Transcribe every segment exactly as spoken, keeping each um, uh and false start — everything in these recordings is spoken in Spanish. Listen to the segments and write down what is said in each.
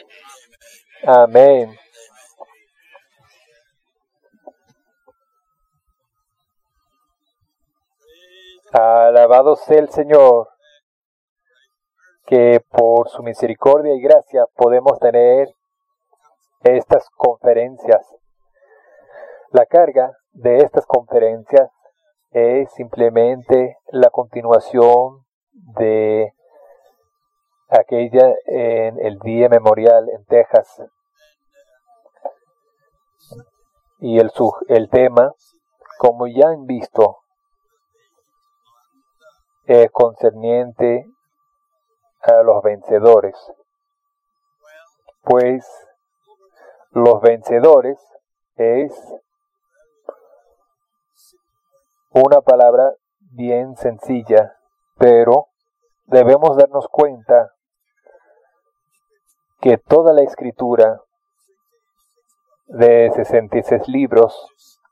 Amén. Alabado sea el Señor, que por su misericordia y gracia podemos tener estas conferencias. La carga de estas conferencias es simplemente la continuación de aquella en el Día Memorial en Texas. Y el, el tema, como ya han visto, es concerniente a los vencedores. Pues los vencedores es una palabra bien sencilla, pero debemos darnos cuenta que toda la escritura de sesenta y seis libros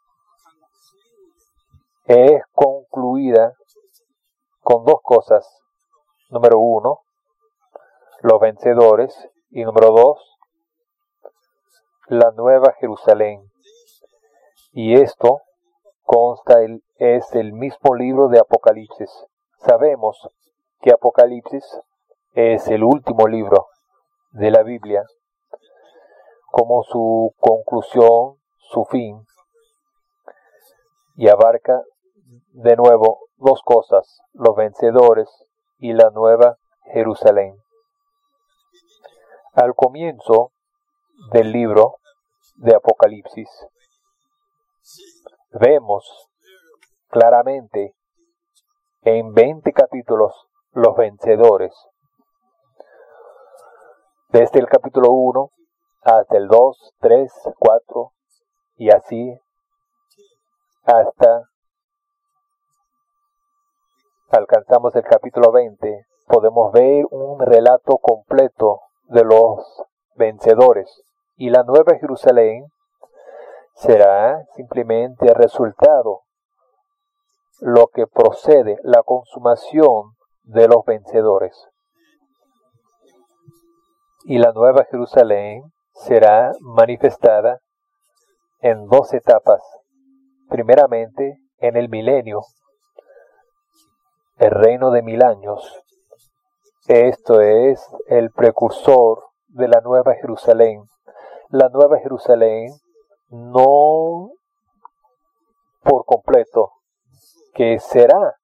es concluida con dos cosas. Número uno, los vencedores, y número dos, la Nueva Jerusalén. Y esto consta, el, es el mismo libro de Apocalipsis. Sabemos que Apocalipsis es el último libro de la Biblia, como su conclusión, su fin, y abarca de nuevo dos cosas, los vencedores y la Nueva Jerusalén. Al comienzo del libro de Apocalipsis, vemos claramente en veinte capítulos los vencedores. Desde el capítulo uno hasta el dos, tres, cuatro y así hasta alcanzamos el capítulo veinte, podemos ver un relato completo de los vencedores. Y la Nueva Jerusalén será simplemente el resultado, lo que procede, la consumación de los vencedores. Y la Nueva Jerusalén será manifestada en dos etapas. Primeramente, en el milenio, el reino de mil años. Esto es el precursor de la Nueva Jerusalén. La Nueva Jerusalén no por completo, que será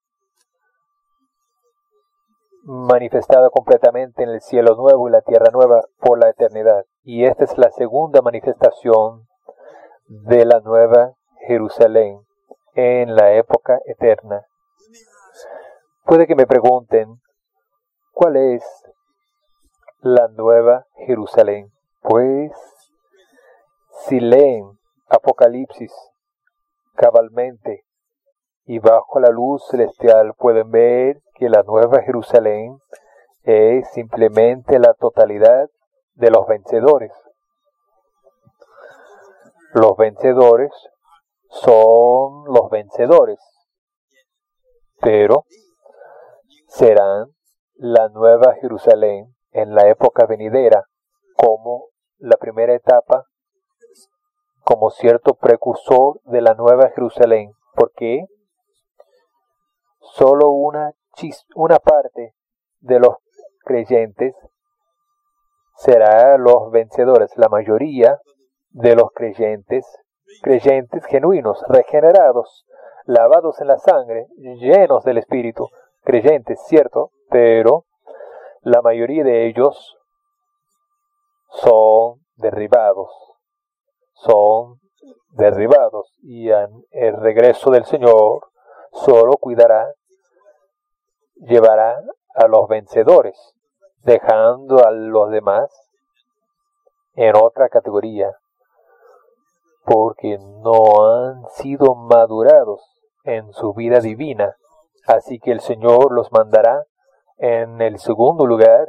manifestada completamente en el cielo nuevo y la tierra nueva por la eternidad. Y esta es la segunda manifestación de la Nueva Jerusalén en la época eterna. Puede que me pregunten, ¿cuál es la Nueva Jerusalén? Pues, si leen Apocalipsis cabalmente y bajo la luz celestial, pueden ver que la Nueva Jerusalén es simplemente la totalidad de los vencedores. Los vencedores son los vencedores, pero serán la Nueva Jerusalén en la época venidera como la primera etapa, como cierto precursor de la Nueva Jerusalén, porque solo una, chis, una parte de los creyentes será los vencedores. La mayoría de los creyentes, creyentes genuinos, regenerados, lavados en la sangre, llenos del Espíritu, creyentes, cierto, pero la mayoría de ellos son derribados, son derribados, y en el regreso del Señor solo cuidará, llevará a los vencedores, dejando a los demás en otra categoría, porque no han sido madurados en su vida divina. Así que el Señor los mandará en el segundo lugar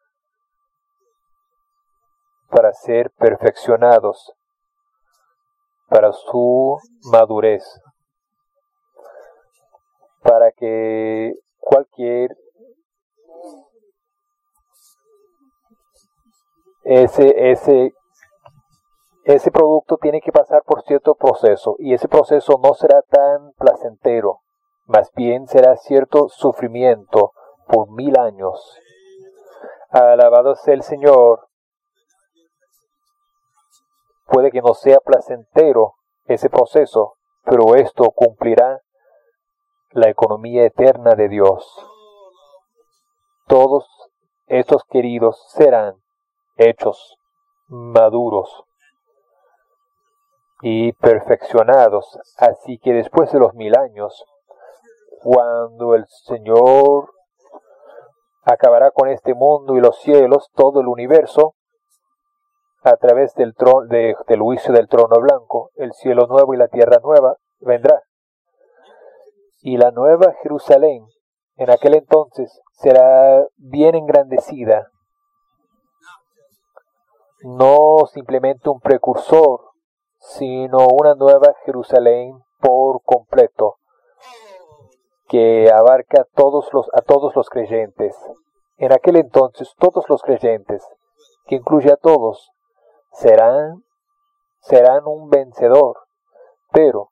para ser perfeccionados, para su madurez, para que cualquier ese, ese, ese producto tiene que pasar por cierto proceso, y ese proceso no será tan placentero, más bien será cierto sufrimiento por mil años. Alabado sea el Señor. Puede que no sea placentero ese proceso, pero esto cumplirá la economía eterna de Dios. Todos estos queridos serán hechos maduros y perfeccionados. Así que después de los mil años, cuando el Señor acabará con este mundo y los cielos, todo el universo, a través del, trono, de, del juicio del trono blanco, el cielo nuevo y la tierra nueva vendrá. Y la nueva Jerusalén en aquel entonces será bien engrandecida, no simplemente un precursor, sino una nueva Jerusalén por completo, que abarca a todos los, a todos los creyentes. En aquel entonces todos los creyentes, que incluye a todos, serán, serán un vencedor, pero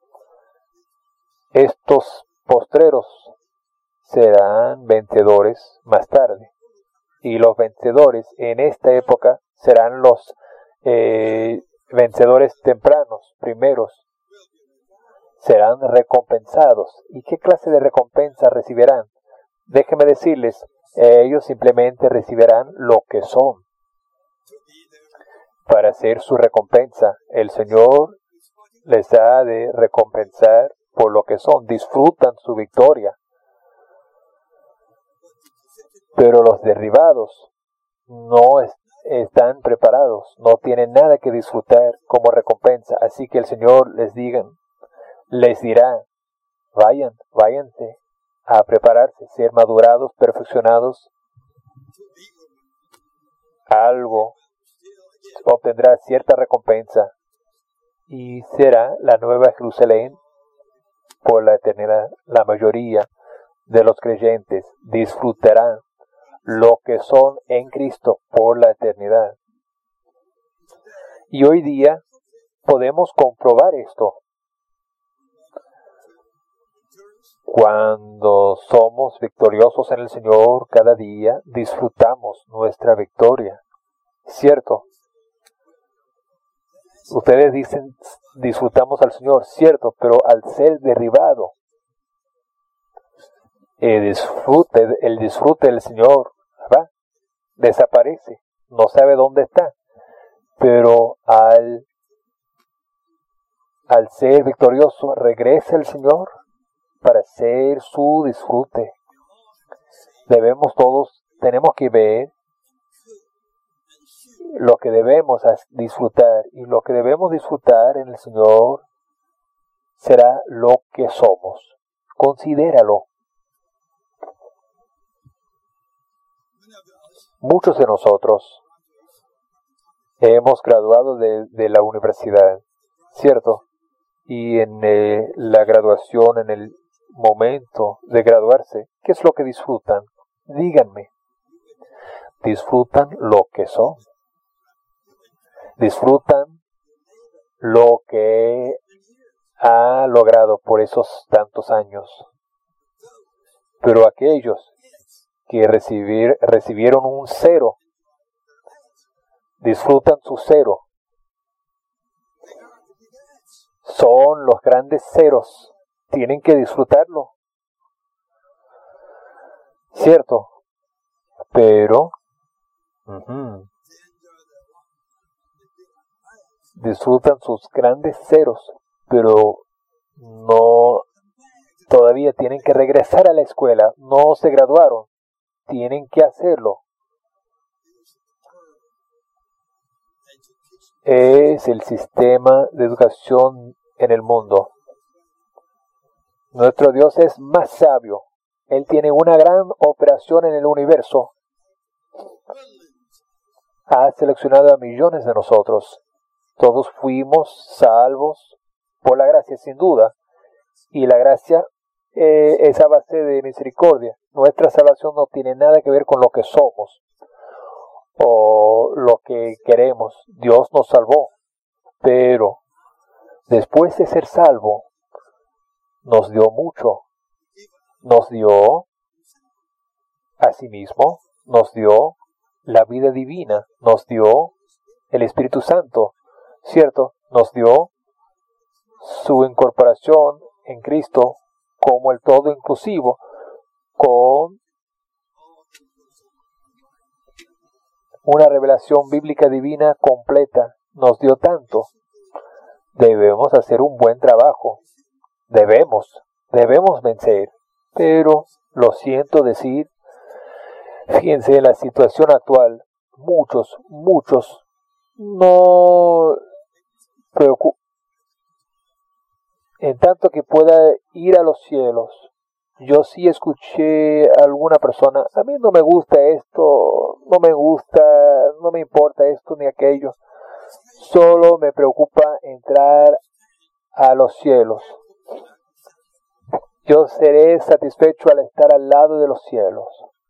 estos postreros serán vencedores más tarde, y los vencedores en esta época serán los eh, vencedores tempranos, primeros, serán recompensados. ¿Y qué clase de recompensa recibirán? Déjenme decirles, ellos simplemente recibirán lo que son. Para hacer su recompensa, el Señor les ha de recompensar por lo que son, disfrutan su victoria. Pero los derribados no es, están preparados, no tienen nada que disfrutar como recompensa. Así que el Señor les diga, les dirá, vayan, váyanse a prepararse, ser madurados, perfeccionados. Algo obtendrá cierta recompensa y será la nueva Jerusalén por la eternidad. La mayoría de los creyentes disfrutarán lo que son en Cristo por la eternidad. Y hoy día podemos comprobar esto. Cuando somos victoriosos en el Señor, cada día disfrutamos nuestra victoria. ¿Cierto? Ustedes dicen, disfrutamos al Señor, cierto, pero al ser derribado, el disfrute, el disfrute del Señor va, desaparece, no sabe dónde está, pero al, al ser victorioso regresa el Señor para hacer su disfrute. Debemos todos, tenemos que ver lo que debemos disfrutar, y lo que debemos disfrutar en el Señor será lo que somos. Considéralo. Muchos de nosotros hemos graduado de, de la universidad, ¿cierto? Y en eh, la graduación, en el momento de graduarse, ¿qué es lo que disfrutan? Díganme. Disfrutan lo que son. Disfrutan lo que ha logrado por esos tantos años. Pero aquellos que recibir, recibieron un cero, disfrutan su cero. Son los grandes ceros. Tienen que disfrutarlo. ¿Cierto? Pero uh-huh, disfrutan sus grandes ceros, pero no, todavía tienen que regresar a la escuela, no se graduaron, tienen que hacerlo. Es el sistema de educación en el mundo. Nuestro Dios es más sabio. Él tiene una gran operación en el universo. Ha seleccionado a millones de nosotros. Todos fuimos salvos por la gracia, sin duda. Y la gracia eh, es a base de misericordia. Nuestra salvación no tiene nada que ver con lo que somos o lo que queremos. Dios nos salvó, pero después de ser salvo, nos dio mucho. Nos dio a sí mismo, nos dio la vida divina, nos dio el Espíritu Santo, ¿cierto? Nos dio su incorporación en Cristo como el todo inclusivo, con una revelación bíblica divina completa. Nos dio tanto. Debemos hacer un buen trabajo. Debemos, debemos vencer. Pero, lo siento decir, fíjense en la situación actual, muchos, muchos no preocupan. En tanto que pueda ir a los cielos, yo sí escuché a alguna persona, a mí no me gusta esto, no me gusta, no me importa esto ni aquello, solo me preocupa entrar a los cielos. Yo seré satisfecho al estar al lado de los cielos.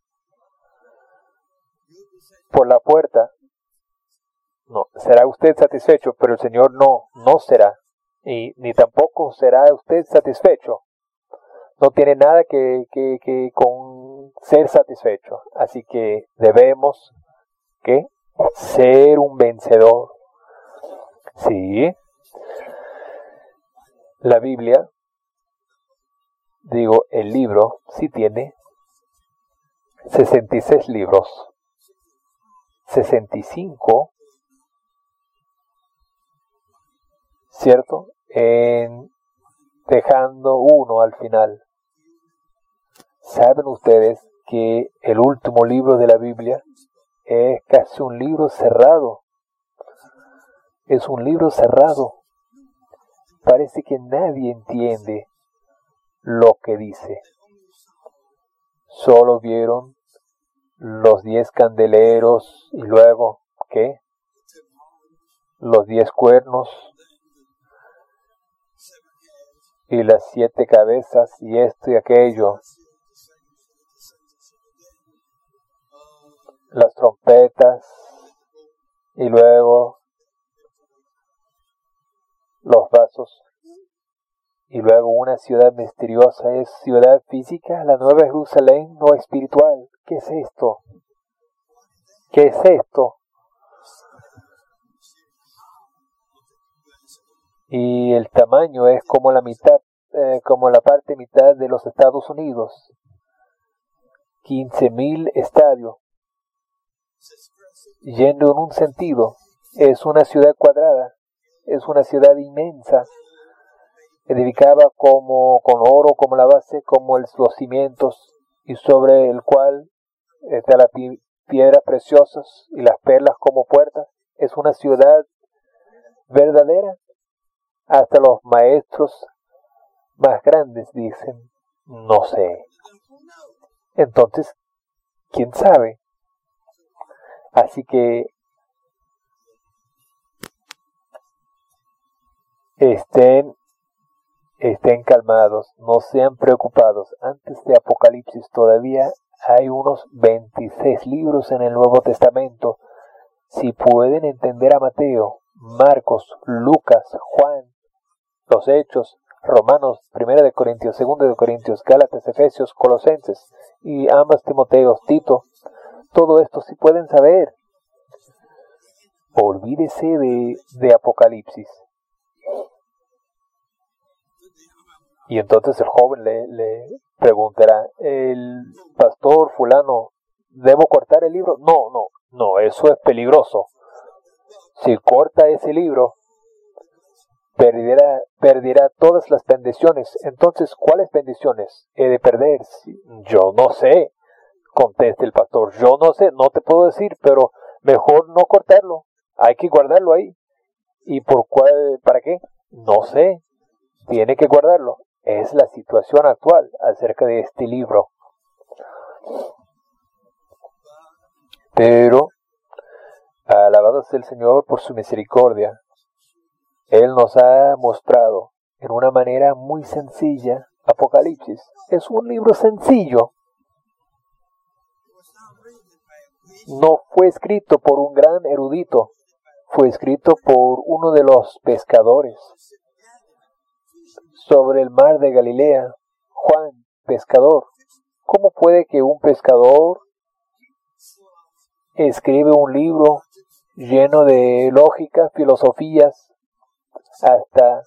Por la puerta, no, será usted satisfecho, pero el Señor no, no será. Y ni tampoco será usted satisfecho. No tiene nada que, que, que con ser satisfecho. Así que debemos ¿qué? Ser un vencedor. Sí. La Biblia, digo, el libro, sí tiene sesenta y seis libros. sesenta y cinco, ¿cierto? En, dejando uno al final. ¿Saben ustedes que el último libro de la Biblia es casi un libro cerrado? Es un libro cerrado. Parece que nadie entiende lo que dice. Solo vieron los diez candeleros y luego, ¿qué? Los diez cuernos y las siete cabezas y esto y aquello. Las trompetas y luego los vasos. Y luego una ciudad misteriosa. ¿Es ciudad física? ¿La Nueva Jerusalén o espiritual? ¿Qué es esto? ¿Qué es esto? Y el tamaño es como la mitad, eh, como la parte mitad de los Estados Unidos. quince mil estadios. Yendo en un sentido. Es una ciudad cuadrada. Es una ciudad inmensa. Edificada como con oro como la base, como el, los cimientos, y sobre el cual está las pi piedras preciosas y las perlas como puertas. Es una ciudad verdadera. Hasta los maestros más grandes dicen, no sé. Entonces, ¿quién sabe? Así que estén Estén calmados, no sean preocupados. Antes de Apocalipsis todavía hay unos veintiséis libros en el Nuevo Testamento. Si pueden entender a Mateo, Marcos, Lucas, Juan, los Hechos, Romanos, Primera de Corintios, Segunda de Corintios, Gálatas, Efesios, Colosenses y ambas Timoteos, Tito, todo esto si pueden saber. Olvídese de, de Apocalipsis. Y entonces el joven le, le preguntará, el pastor fulano, ¿debo cortar el libro? No, no, no, eso es peligroso. Si corta ese libro, perderá, perderá todas las bendiciones. Entonces, ¿cuáles bendiciones he de perder? Yo no sé, conteste el pastor, yo no sé, no te puedo decir, pero mejor no cortarlo, hay que guardarlo ahí. ¿Y por cuál, para qué? No sé, tiene que guardarlo. Es la situación actual acerca de este libro. Pero, alabado sea el Señor por su misericordia. Él nos ha mostrado en una manera muy sencilla Apocalipsis. Es un libro sencillo. no fue escrito por un gran erudito, fue escrito por uno de los pescadores. Sobre el mar de Galilea, Juan, pescador. ¿Cómo puede que un pescador escribe un libro lleno de lógica, filosofías, hasta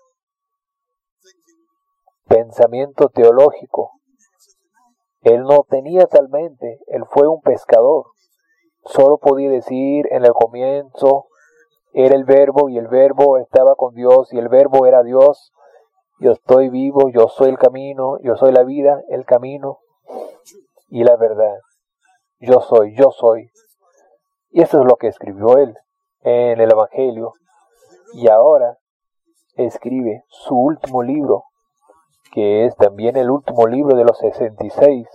pensamiento teológico? Él no tenía tal mente, él fue un pescador. Solo podía decir en el comienzo era el verbo y el verbo estaba con Dios y el verbo era Dios. Yo estoy vivo, yo soy el camino, yo soy la vida, el camino y la verdad. Yo soy, yo soy. Y eso es lo que escribió él en el Evangelio. Y ahora escribe su último libro, que es también el último libro de los sesenta y seis.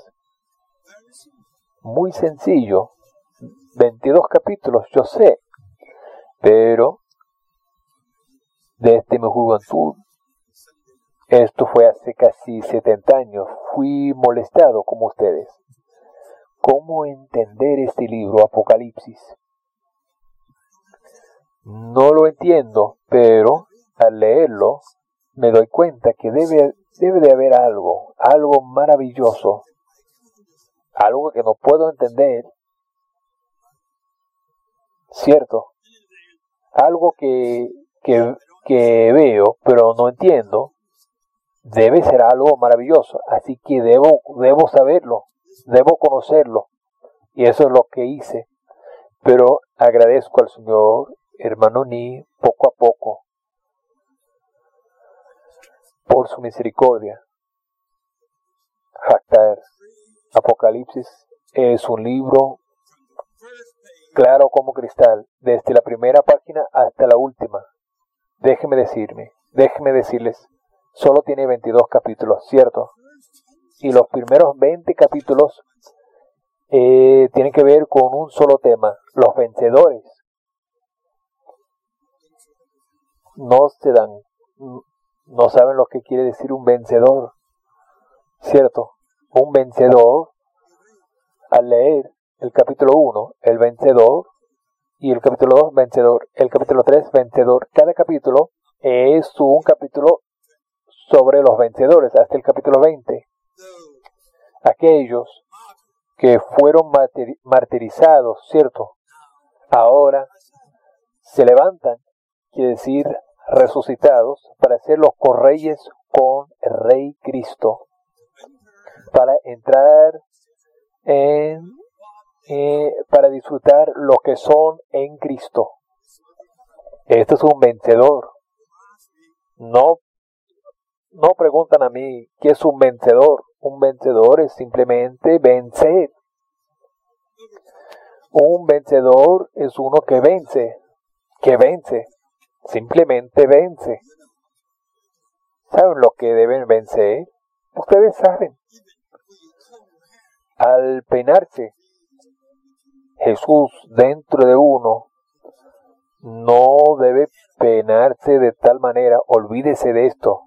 Muy sencillo, veintidós capítulos, yo sé, pero desde mi juventud, esto fue hace casi setenta años, fui molestado como ustedes. ¿Cómo entender este libro, Apocalipsis? No lo entiendo, pero al leerlo me doy cuenta que debe, debe de haber algo, algo maravilloso, algo que no puedo entender, ¿cierto? Algo que, que, que veo, pero no entiendo, debe ser algo maravilloso, así que debo, debo saberlo, debo conocerlo, y eso es lo que hice. Pero agradezco al Señor, hermano Ni, poco a poco, por su misericordia. Jactar. Apocalipsis es un libro claro como cristal, desde la primera página hasta la última. Déjeme decirme, déjeme decirles, solo tiene veintidós capítulos, ¿cierto? Y los primeros veinte capítulos eh, tienen que ver con un solo tema, los vencedores. No se dan, no saben lo que quiere decir un vencedor, ¿cierto? Un vencedor, al leer el capítulo uno, el vencedor, y el capítulo dos, vencedor, el capítulo tres, vencedor. Cada capítulo es un capítulo sobre los vencedores, hasta el capítulo veinte. Aquellos que fueron martirizados, ¿cierto? Ahora se levantan, quiere decir resucitados, para ser los correyes con el Rey Cristo, para entrar en, eh, para disfrutar lo que son en Cristo. Esto es un vencedor. No, no preguntan a mí qué es un vencedor. Un vencedor es simplemente vencer. Un vencedor es uno que vence, que vence, simplemente vence. ¿Saben lo que deben vencer? Ustedes saben. Al peinarse Jesús dentro de uno, no debe peinarse de tal manera, olvídese de esto.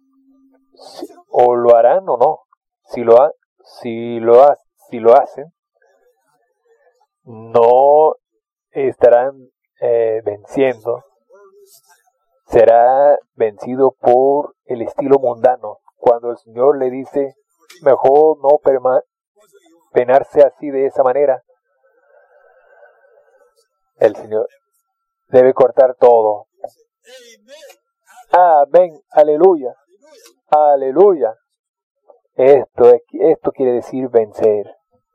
O lo harán o no. Si lo, ha, si lo, ha, si lo hacen, no estarán eh, venciendo. Será vencido por el estilo mundano. Cuando el Señor le dice, mejor no perma- peinarse así de esa manera, el Señor debe cortar todo. Amén, aleluya, aleluya. Esto, es, esto quiere decir vencer.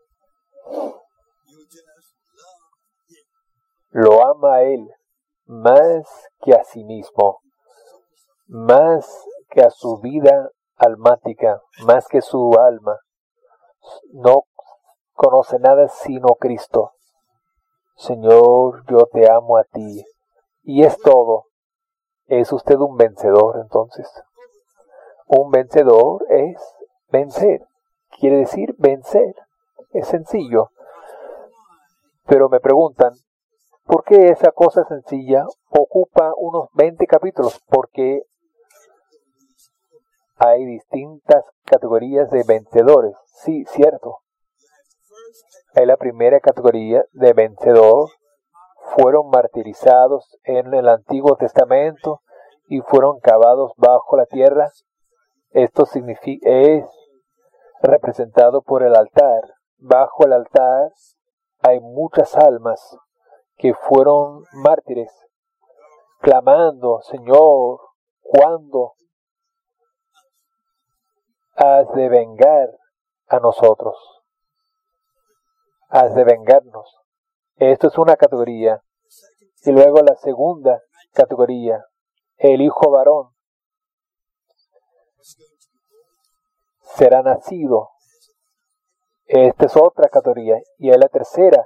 Lo ama a Él más que a sí mismo, más que a su vida almática, más que su alma. No conoce nada sino Cristo. Señor, yo te amo a ti. Y es todo. ¿Es usted un vencedor entonces? Un vencedor es vencer. Quiere decir vencer. Es sencillo. Pero me preguntan, ¿por qué esa cosa sencilla ocupa unos veinte capítulos? Porque hay distintas categorías de vencedores. Sí, cierto. En la primera categoría de vencedor fueron martirizados en el Antiguo Testamento y fueron cavados bajo la tierra. Esto significa, es representado por el altar. Bajo el altar hay muchas almas que fueron mártires, clamando: Señor, ¿cuándo has de vengar a nosotros? Has de vengarnos. Esto es una categoría. Y luego la segunda categoría, el hijo varón será nacido. Esta es otra categoría. Y es la tercera,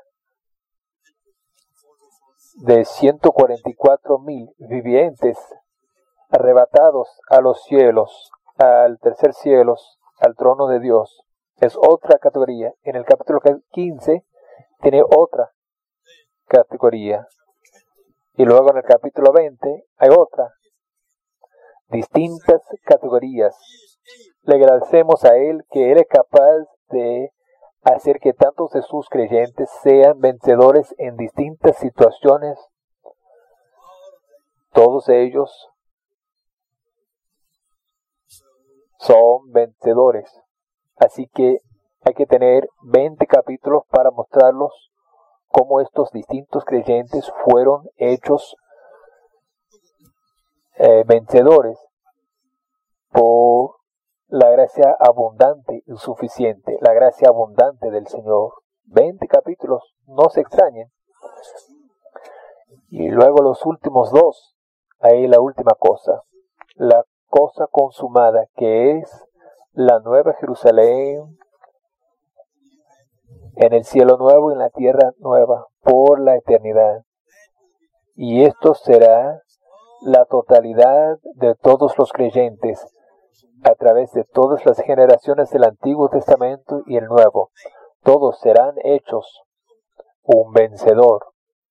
de ciento cuarenta y cuatro mil vivientes arrebatados a los cielos, al tercer cielo, al trono de Dios. Es otra categoría. En el capítulo quince tiene otra categoría. Y luego en el capítulo veinte hay otra. Distintas categorías. Le agradecemos a Él que Él es capaz de hacer que tantos de sus creyentes sean vencedores en distintas situaciones. Todos ellos son vencedores. Así que hay que tener veinte capítulos para mostrarlos cómo estos distintos creyentes fueron hechos eh, vencedores por la gracia abundante y suficiente, la gracia abundante del Señor. veinte capítulos, no se extrañen. Y luego los últimos dos, ahí la última cosa, la cosa consumada, que es la nueva Jerusalén en el cielo nuevo y en la tierra nueva por la eternidad. Y esto será la totalidad de todos los creyentes a través de todas las generaciones del Antiguo Testamento y el Nuevo. Todos serán hechos un vencedor.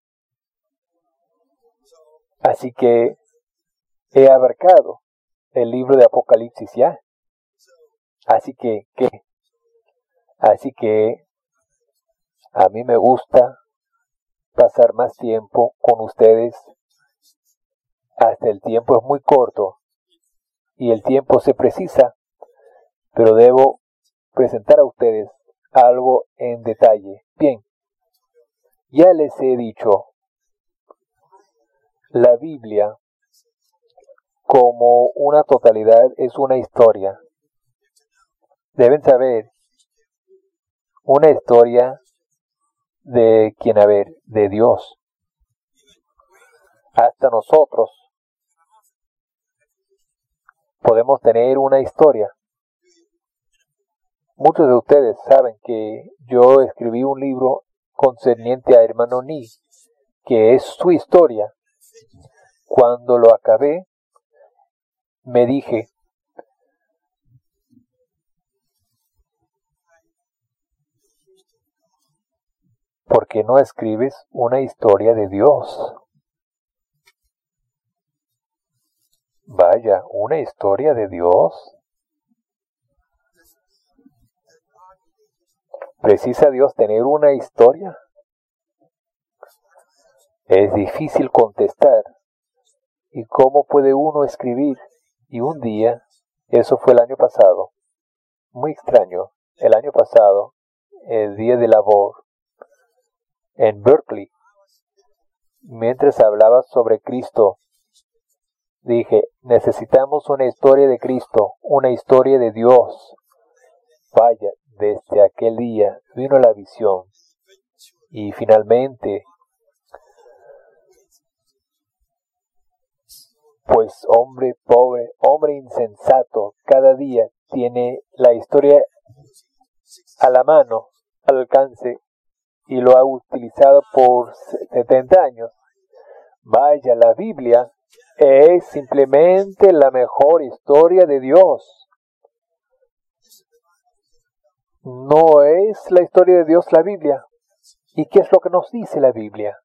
Así que he abarcado el libro de Apocalipsis ya. Así que, ¿qué? Así que a mí me gusta pasar más tiempo con ustedes. Hasta el tiempo es muy corto y el tiempo se precisa, pero debo presentar a ustedes algo en detalle. Bien, ya les he dicho, la Biblia como una totalidad es una historia. Deben saber, una historia de quién, a ver, de Dios. Hasta nosotros podemos tener una historia. Muchos de ustedes saben que yo escribí un libro concerniente a hermano Ni, que es su historia. Cuando lo acabé, me dije, ¿por qué no escribes una historia de Dios? Vaya, ¿una historia de Dios? ¿Precisa Dios tener una historia? Es difícil contestar. ¿Y cómo puede uno escribir? Y un día, eso fue el año pasado, muy extraño, el año pasado, el día de labor, en Berkeley, mientras hablaba sobre Cristo, dije, necesitamos una historia de Cristo, una historia de Dios. Vaya, desde aquel día vino la visión. Y finalmente, pues hombre pobre, hombre insensato, cada día tiene la historia a la mano, al alcance, y lo ha utilizado por setenta años. Vaya, la Biblia es simplemente la mejor historia de Dios. No es la historia de Dios la Biblia. ¿Y qué es lo que nos dice la Biblia?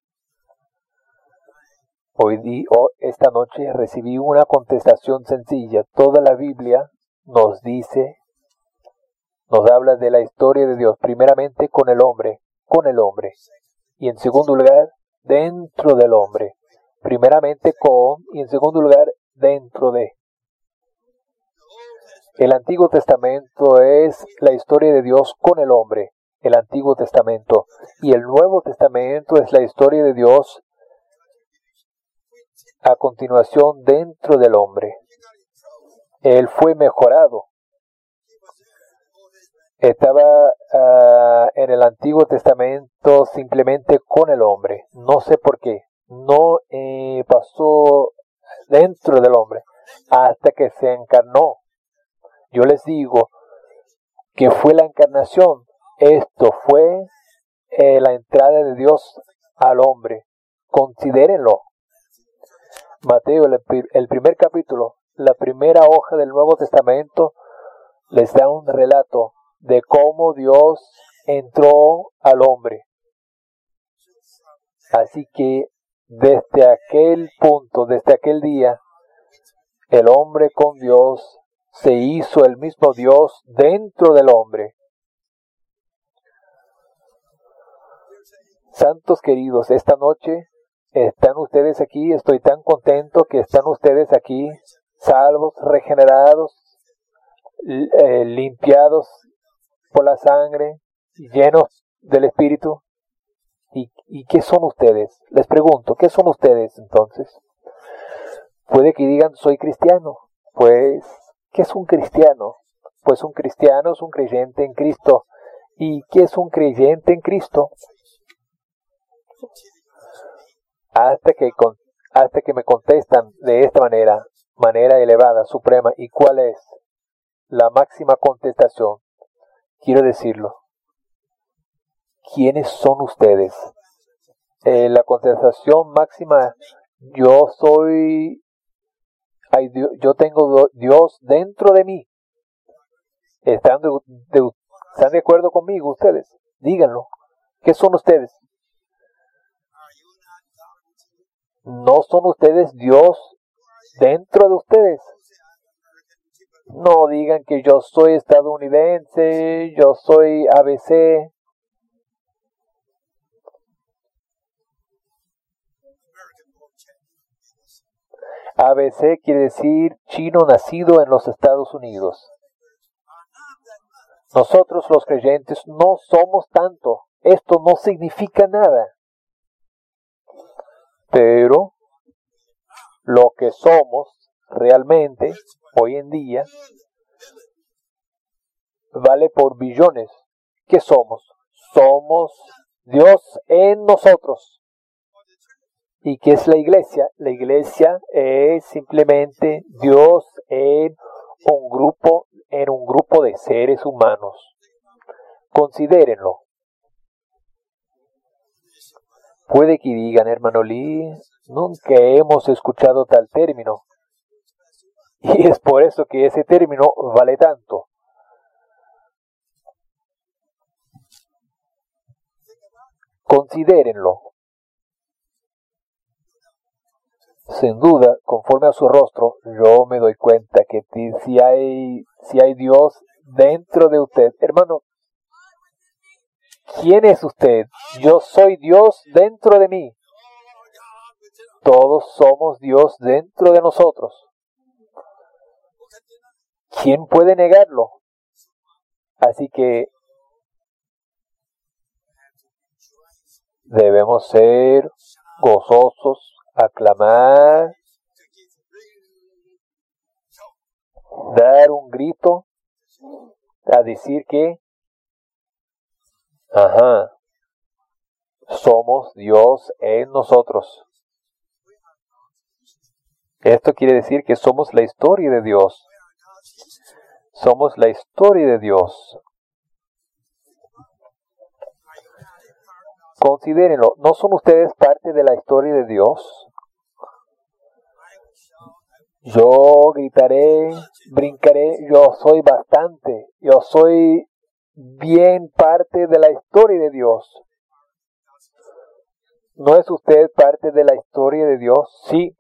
Hoy di, oh, esta noche recibí una contestación sencilla. Toda la Biblia nos dice nos habla de la historia de Dios, primeramente con el hombre, con el hombre. Y en segundo lugar, dentro del hombre. Primeramente con, y en segundo lugar, dentro de. El Antiguo Testamento es la historia de Dios con el hombre, el Antiguo Testamento. Y el Nuevo Testamento es la historia de Dios a continuación dentro del hombre. Él fue mejorado. Estaba uh, en el Antiguo Testamento simplemente con el hombre. No sé por qué. No eh, pasó dentro del hombre hasta que se encarnó. Yo les digo que fue la encarnación. Esto fue eh, la entrada de Dios al hombre. Considérenlo. Mateo, el, el primer capítulo, la primera hoja del Nuevo Testamento, les da un relato de cómo Dios entró al hombre. Así que desde aquel punto, desde aquel día, el hombre con Dios se hizo el mismo Dios dentro del hombre. Santos queridos, esta noche están ustedes aquí. Estoy tan contento que están ustedes aquí, salvos, regenerados, eh, limpiados por la sangre, llenos del Espíritu. ¿Y, ¿Y qué son ustedes? Les pregunto, ¿qué son ustedes entonces? Puede que digan, soy cristiano. Pues, ¿qué es un cristiano? Pues un cristiano es un creyente en Cristo. ¿Y qué es un creyente en Cristo? Hasta que, hasta que me contestan de esta manera, manera elevada, suprema. ¿Y cuál es la máxima contestación? Quiero decirlo. ¿Quiénes son ustedes? Eh, la contestación máxima, yo soy, ay, Dios, yo tengo Dios dentro de mí. ¿Están de, de, ¿Están de acuerdo conmigo ustedes? Díganlo. ¿Qué son ustedes? ¿No son ustedes Dios dentro de ustedes? No digan que yo soy estadounidense, yo soy A B C. A B C quiere decir chino nacido en los Estados Unidos. Nosotros los creyentes no somos tanto. Esto no significa nada. Pero lo que somos realmente hoy en día vale por billones. ¿Qué somos? Somos Dios en nosotros. ¿Y qué es la iglesia? La iglesia es simplemente Dios en un grupo, en un grupo de seres humanos. Considérenlo. Puede que digan, hermano Lee, nunca hemos escuchado tal término. Y es por eso que ese término vale tanto. Considérenlo. Sin duda, conforme a su rostro, yo me doy cuenta que si hay, si hay Dios dentro de usted, hermano, ¿quién es usted? Yo soy Dios dentro de mí. Todos somos Dios dentro de nosotros. ¿Quién puede negarlo? Así que debemos ser gozosos, aclamar, dar un grito, a decir que, ajá, somos Dios en nosotros. Esto quiere decir que somos la historia de Dios. Somos la historia de Dios. Considérenlo, ¿no son ustedes parte de la historia de Dios? Yo gritaré, brincaré, yo soy bastante, yo soy bien parte de la historia de Dios. ¿No es usted parte de la historia de Dios? Sí.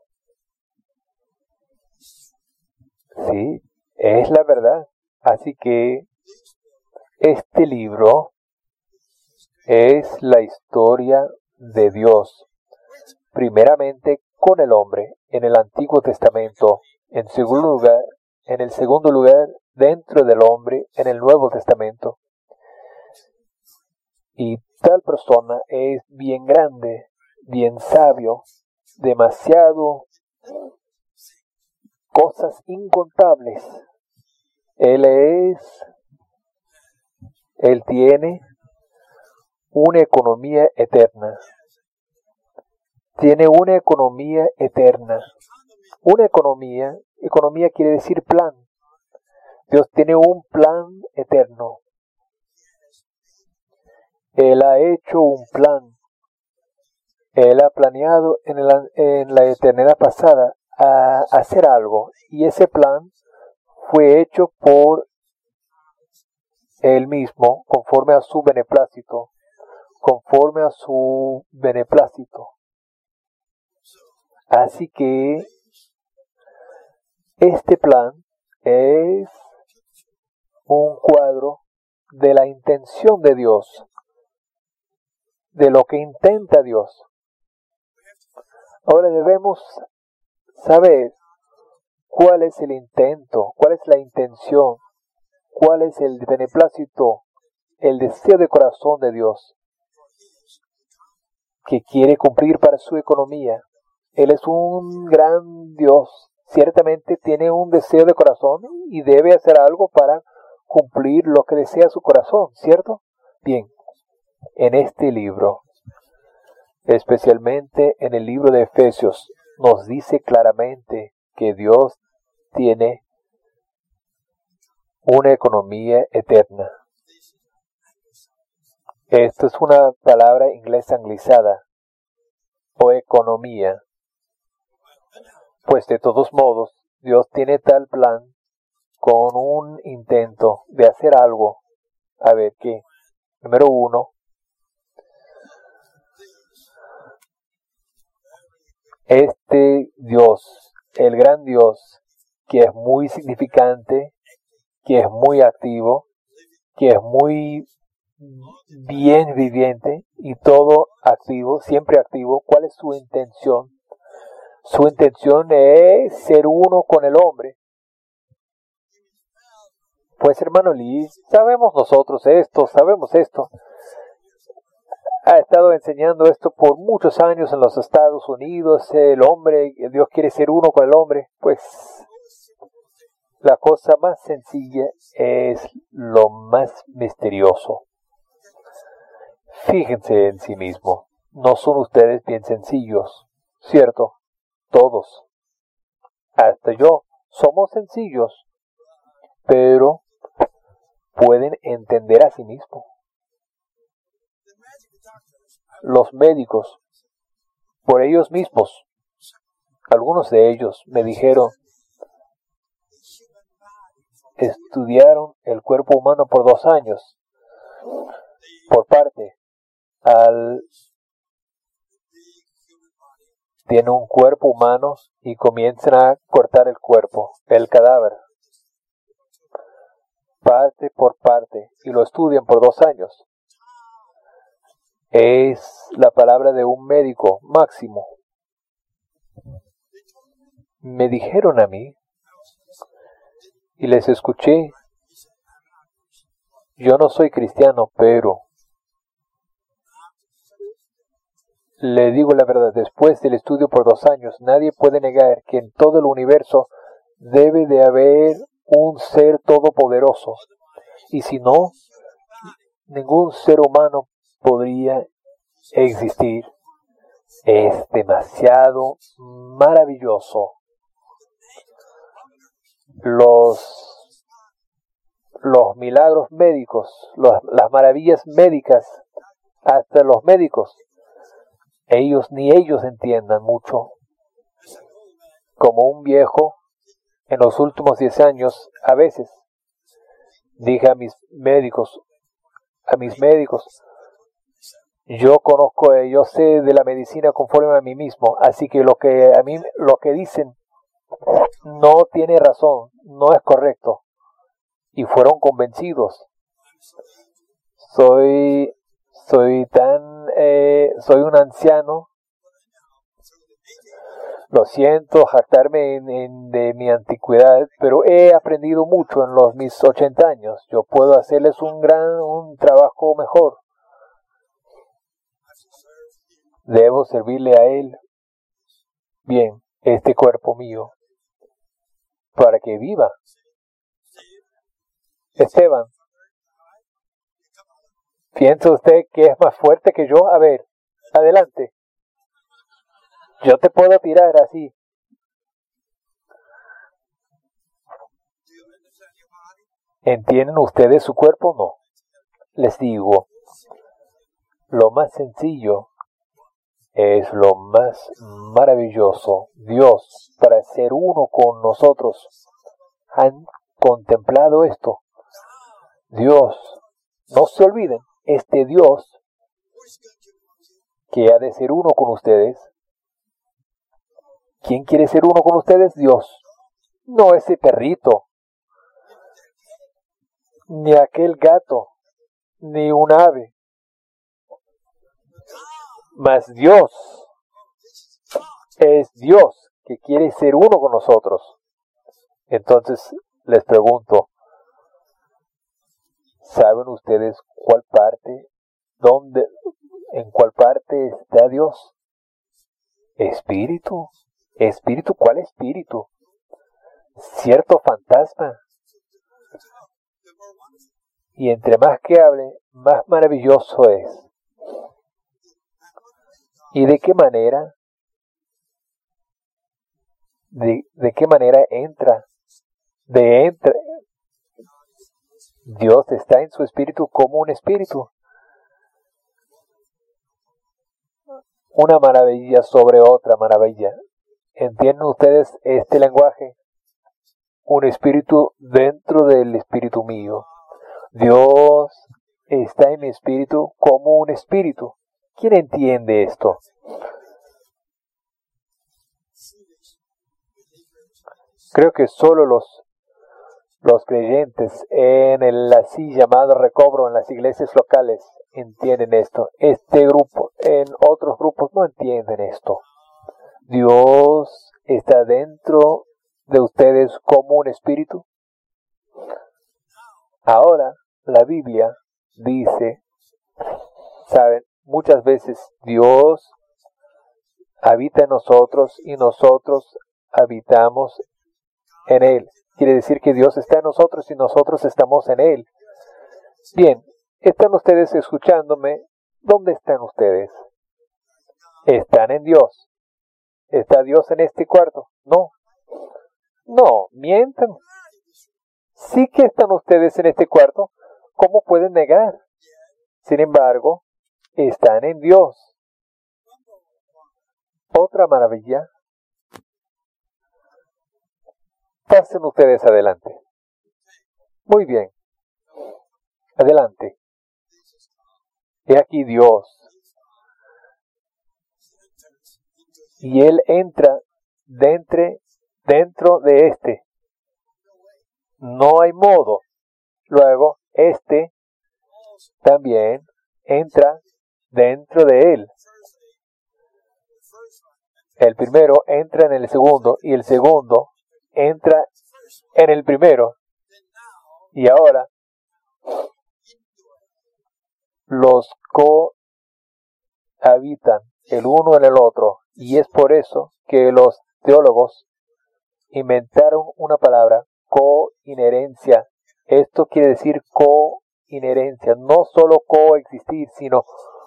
Sí, es la verdad. Así que Este libro es la historia de Dios, primeramente con el hombre en el Antiguo Testamento, en segundo lugar, en el segundo lugar dentro del hombre en el Nuevo Testamento. Y tal persona es bien grande, bien sabio, demasiado cosas incontables. Él es, él tiene una economía eterna. Tiene una economía eterna. Una economía, economía quiere decir plan. Dios tiene un plan eterno. Él ha hecho un plan. Él ha planeado en, el, en la eternidad pasada a hacer algo. Y ese plan fue hecho por Él mismo, conforme a su beneplácito. Conforme a su beneplácito. Así que este plan es un cuadro de la intención de Dios, de lo que intenta Dios. Ahora debemos saber cuál es el intento, cuál es la intención, cuál es el beneplácito, el deseo de corazón de Dios que quiere cumplir para su economía. Él es un gran Dios. Ciertamente tiene un deseo de corazón y debe hacer algo para cumplir lo que desea su corazón, ¿cierto? Bien, en este libro, especialmente en el libro de Efesios, nos dice claramente que Dios tiene una economía eterna. Esto es una palabra inglesa anglizada, o economía. Pues de todos modos, Dios tiene tal plan con un intento de hacer algo. A ver qué. Número uno. Este Dios, el gran Dios, que es muy significante, que es muy activo, que es muy bien viviente y todo activo, siempre activo. ¿Cuál es su intención? Su intención es ser uno con el hombre. Pues hermano Lee, sabemos nosotros esto, sabemos esto. Ha estado enseñando esto por muchos años en los Estados Unidos. El hombre, Dios quiere ser uno con el hombre. Pues la cosa más sencilla es lo más misterioso. Fíjense en sí mismo. No son ustedes bien sencillos, ¿cierto? Todos, hasta yo, somos sencillos, pero pueden entender a sí mismos. Los médicos, por ellos mismos, algunos de ellos me dijeron, estudiaron el cuerpo humano por dos años, por parte, al tiene un cuerpo humano y comienzan a cortar el cuerpo, el cadáver, parte por parte, y lo estudian por dos años. Es la palabra de un médico máximo. Me dijeron a mí, y les escuché, yo no soy cristiano, pero le digo la verdad, después del estudio por dos años, nadie puede negar que en todo el universo debe de haber un ser todopoderoso. Y si no, ningún ser humano podría existir. Es demasiado maravilloso. Los, los milagros médicos, los, las maravillas médicas, hasta los médicos, ellos ni ellos entiendan mucho. Como un viejo, en los últimos diez años, a veces, dije a mis médicos, a mis médicos, yo conozco, yo sé de la medicina conforme a mí mismo, así que lo que a mí, lo que dicen no tiene razón, no es correcto. Y fueron convencidos. Soy, soy tan, eh, soy un anciano. Lo siento jactarme en, en, de mi antigüedad, pero he aprendido mucho en los mis ochenta años. Yo puedo hacerles un gran, un trabajo mejor. Debo servirle a Él bien, este cuerpo mío, para que viva. Esteban, ¿piensa usted que es más fuerte que yo? A ver, adelante. Yo te puedo tirar así. ¿Entienden ustedes su cuerpo? No. Les digo, lo más sencillo es lo más maravilloso. Dios, para ser uno con nosotros, ¿han contemplado esto? Dios, no se olviden, este Dios que ha de ser uno con ustedes. ¿Quién quiere ser uno con ustedes? Dios. No ese perrito, ni aquel gato, ni un ave. Mas Dios es Dios que quiere ser uno con nosotros. Entonces les pregunto, ¿saben ustedes cuál parte, dónde, en cuál parte está Dios? Espíritu. ¿Espíritu? ¿Cuál espíritu? Cierto fantasma. Y entre más que hable, más maravilloso es. ¿Y de qué manera? ¿De, de qué manera entra? De entra. Dios está en su espíritu como un espíritu. Una maravilla sobre otra maravilla. ¿Entienden ustedes este lenguaje? Un espíritu dentro del espíritu mío. Dios está en mi espíritu como un espíritu. ¿Quién entiende esto? Creo que solo los, los creyentes en el así llamado recobro en las iglesias locales entienden esto. Este grupo, en otros grupos no entienden esto. Dios está dentro de ustedes como un espíritu. Ahora la Biblia dice, saben, muchas veces Dios habita en nosotros y nosotros habitamos en Él. Quiere decir que Dios está en nosotros y nosotros estamos en Él. Bien, ¿están ustedes escuchándome? ¿Dónde están ustedes? ¿Están en Dios? ¿Está Dios en este cuarto? No. No, mientan. Sí que están ustedes en este cuarto. ¿Cómo pueden negar? Sin embargo, están en Dios. Otra maravilla. Pasen ustedes adelante. Muy bien. Adelante. He aquí Dios. Y Él entra dentro, dentro de este. No hay modo. Luego, este también entra dentro de Él. El primero entra en el segundo y el segundo entra en el primero. Y ahora los cohabitan el uno en el otro. Y es por eso que los teólogos inventaron una palabra, coinherencia. Esto quiere decir coinherencia. No solo coexistir, sino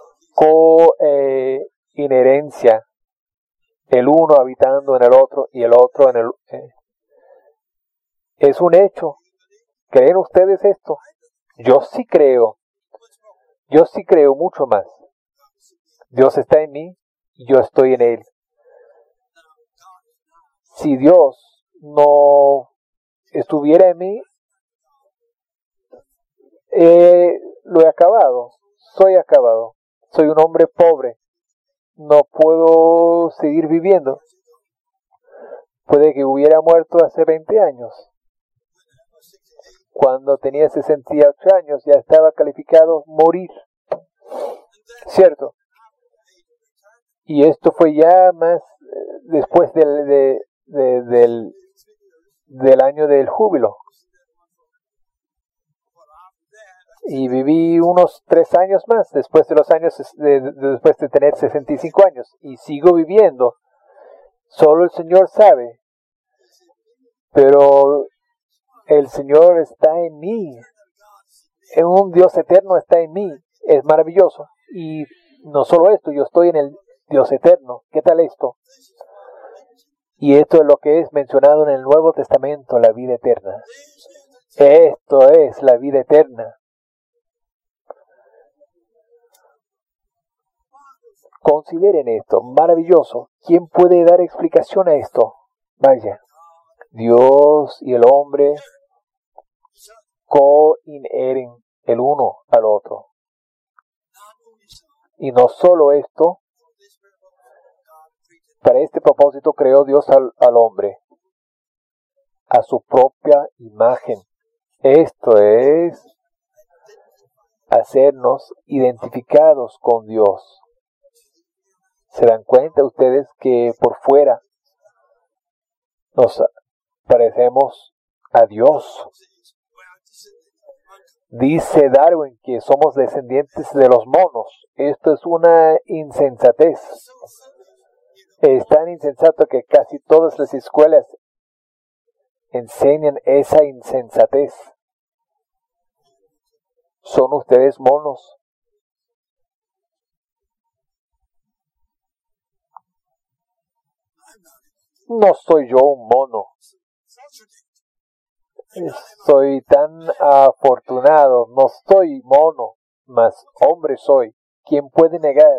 coinherencia. Eh, el uno habitando en el otro y el otro en el... Eh. Es un hecho. ¿Creen ustedes esto? Yo sí creo. Yo sí creo mucho más. Dios está en mí y yo estoy en Él. Si Dios no estuviera en mí, eh, lo he acabado. Soy acabado. Soy un hombre pobre. No puedo seguir viviendo. Puede que hubiera muerto hace veinte años. cuando tenía sesenta y ocho años ya estaba calificado a morir. ¿Cierto? Y esto fue ya más eh, después del, de, de, del, del año del júbilo. Y viví unos tres años más después de los años de, de, después de tener sesenta y cinco años. Y sigo viviendo. Solo el Señor sabe. Pero el Señor está en mí. Un Dios eterno está en mí. Es maravilloso. Y no solo esto, yo estoy en el Dios eterno. ¿Qué tal esto? Y esto es lo que es mencionado en el Nuevo Testamento, la vida eterna. Esto es la vida eterna. Consideren esto, maravilloso. ¿Quién puede dar explicación a esto? Vaya, Dios y el hombre co-inheren el uno al otro. Y no solo esto, para este propósito creó Dios al, al hombre, a su propia imagen. Esto es hacernos identificados con Dios. ¿Se dan cuenta ustedes que por fuera nos parecemos a Dios? Dice Darwin que somos descendientes de los monos. Esto es una insensatez. Es tan insensato que casi todas las escuelas enseñan esa insensatez. ¿Son ustedes monos? No soy yo un mono. Soy tan afortunado. No soy mono, mas hombre soy. ¿Quién puede negar?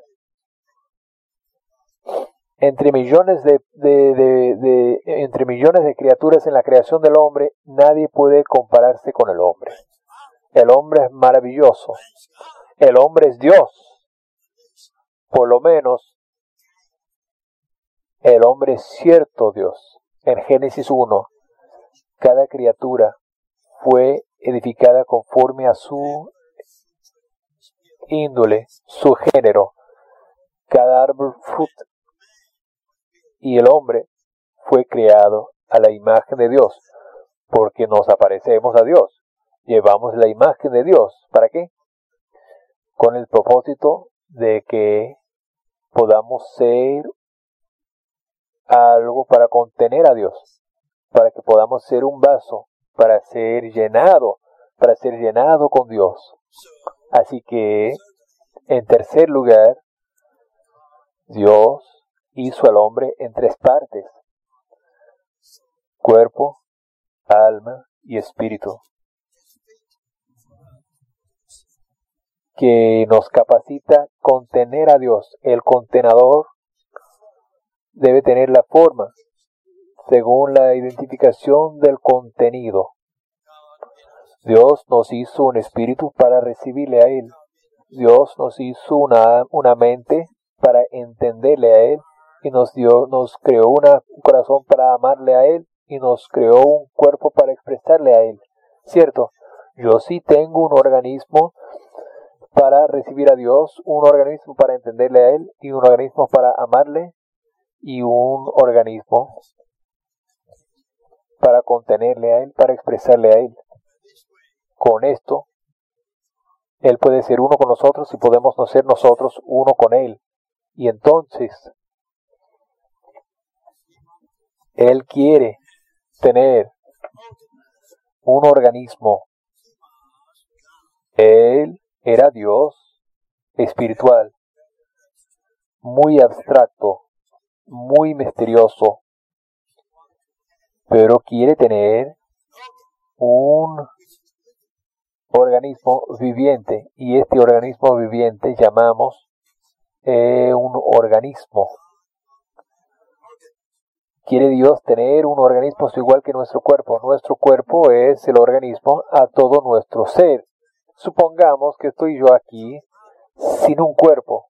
Entre millones de, de, de, de, entre millones de criaturas en la creación del hombre, nadie puede compararse con el hombre. El hombre es maravilloso. El hombre es Dios. Por lo menos, el hombre es cierto Dios. En Génesis uno, cada criatura fue edificada conforme a su índole, su género. Cada árbol fruto. Y el hombre fue creado a la imagen de Dios, porque nos aparecemos a Dios. Llevamos la imagen de Dios. ¿Para qué? Con el propósito de que podamos ser algo para contener a Dios, para que podamos ser un vaso, para ser llenado, para ser llenado con Dios. Así que, en tercer lugar, Dios hizo al hombre en tres partes: cuerpo, alma y espíritu, que nos capacita contener a Dios. El contenedor debe tener la forma según la identificación del contenido. Dios nos hizo un espíritu para recibirle a Él. Dios nos hizo una, una mente para entenderle a Él. Y nos dio, nos creó una, un corazón para amarle a Él. Y nos creó un cuerpo para expresarle a Él. ¿Cierto? Yo sí tengo un organismo para recibir a Dios, un organismo para entenderle a Él, y un organismo para amarle, y un organismo para contenerle a Él, para expresarle a Él. Con esto, Él puede ser uno con nosotros y podemos no ser nosotros uno con Él. Y entonces, Él quiere tener un organismo. Él era Dios espiritual, muy abstracto, muy misterioso, pero quiere tener un organismo viviente, y este organismo viviente llamamos eh, un organismo. Quiere Dios tener un organismo igual que nuestro cuerpo. Nuestro cuerpo es el organismo a todo nuestro ser. Supongamos que estoy yo aquí sin un cuerpo.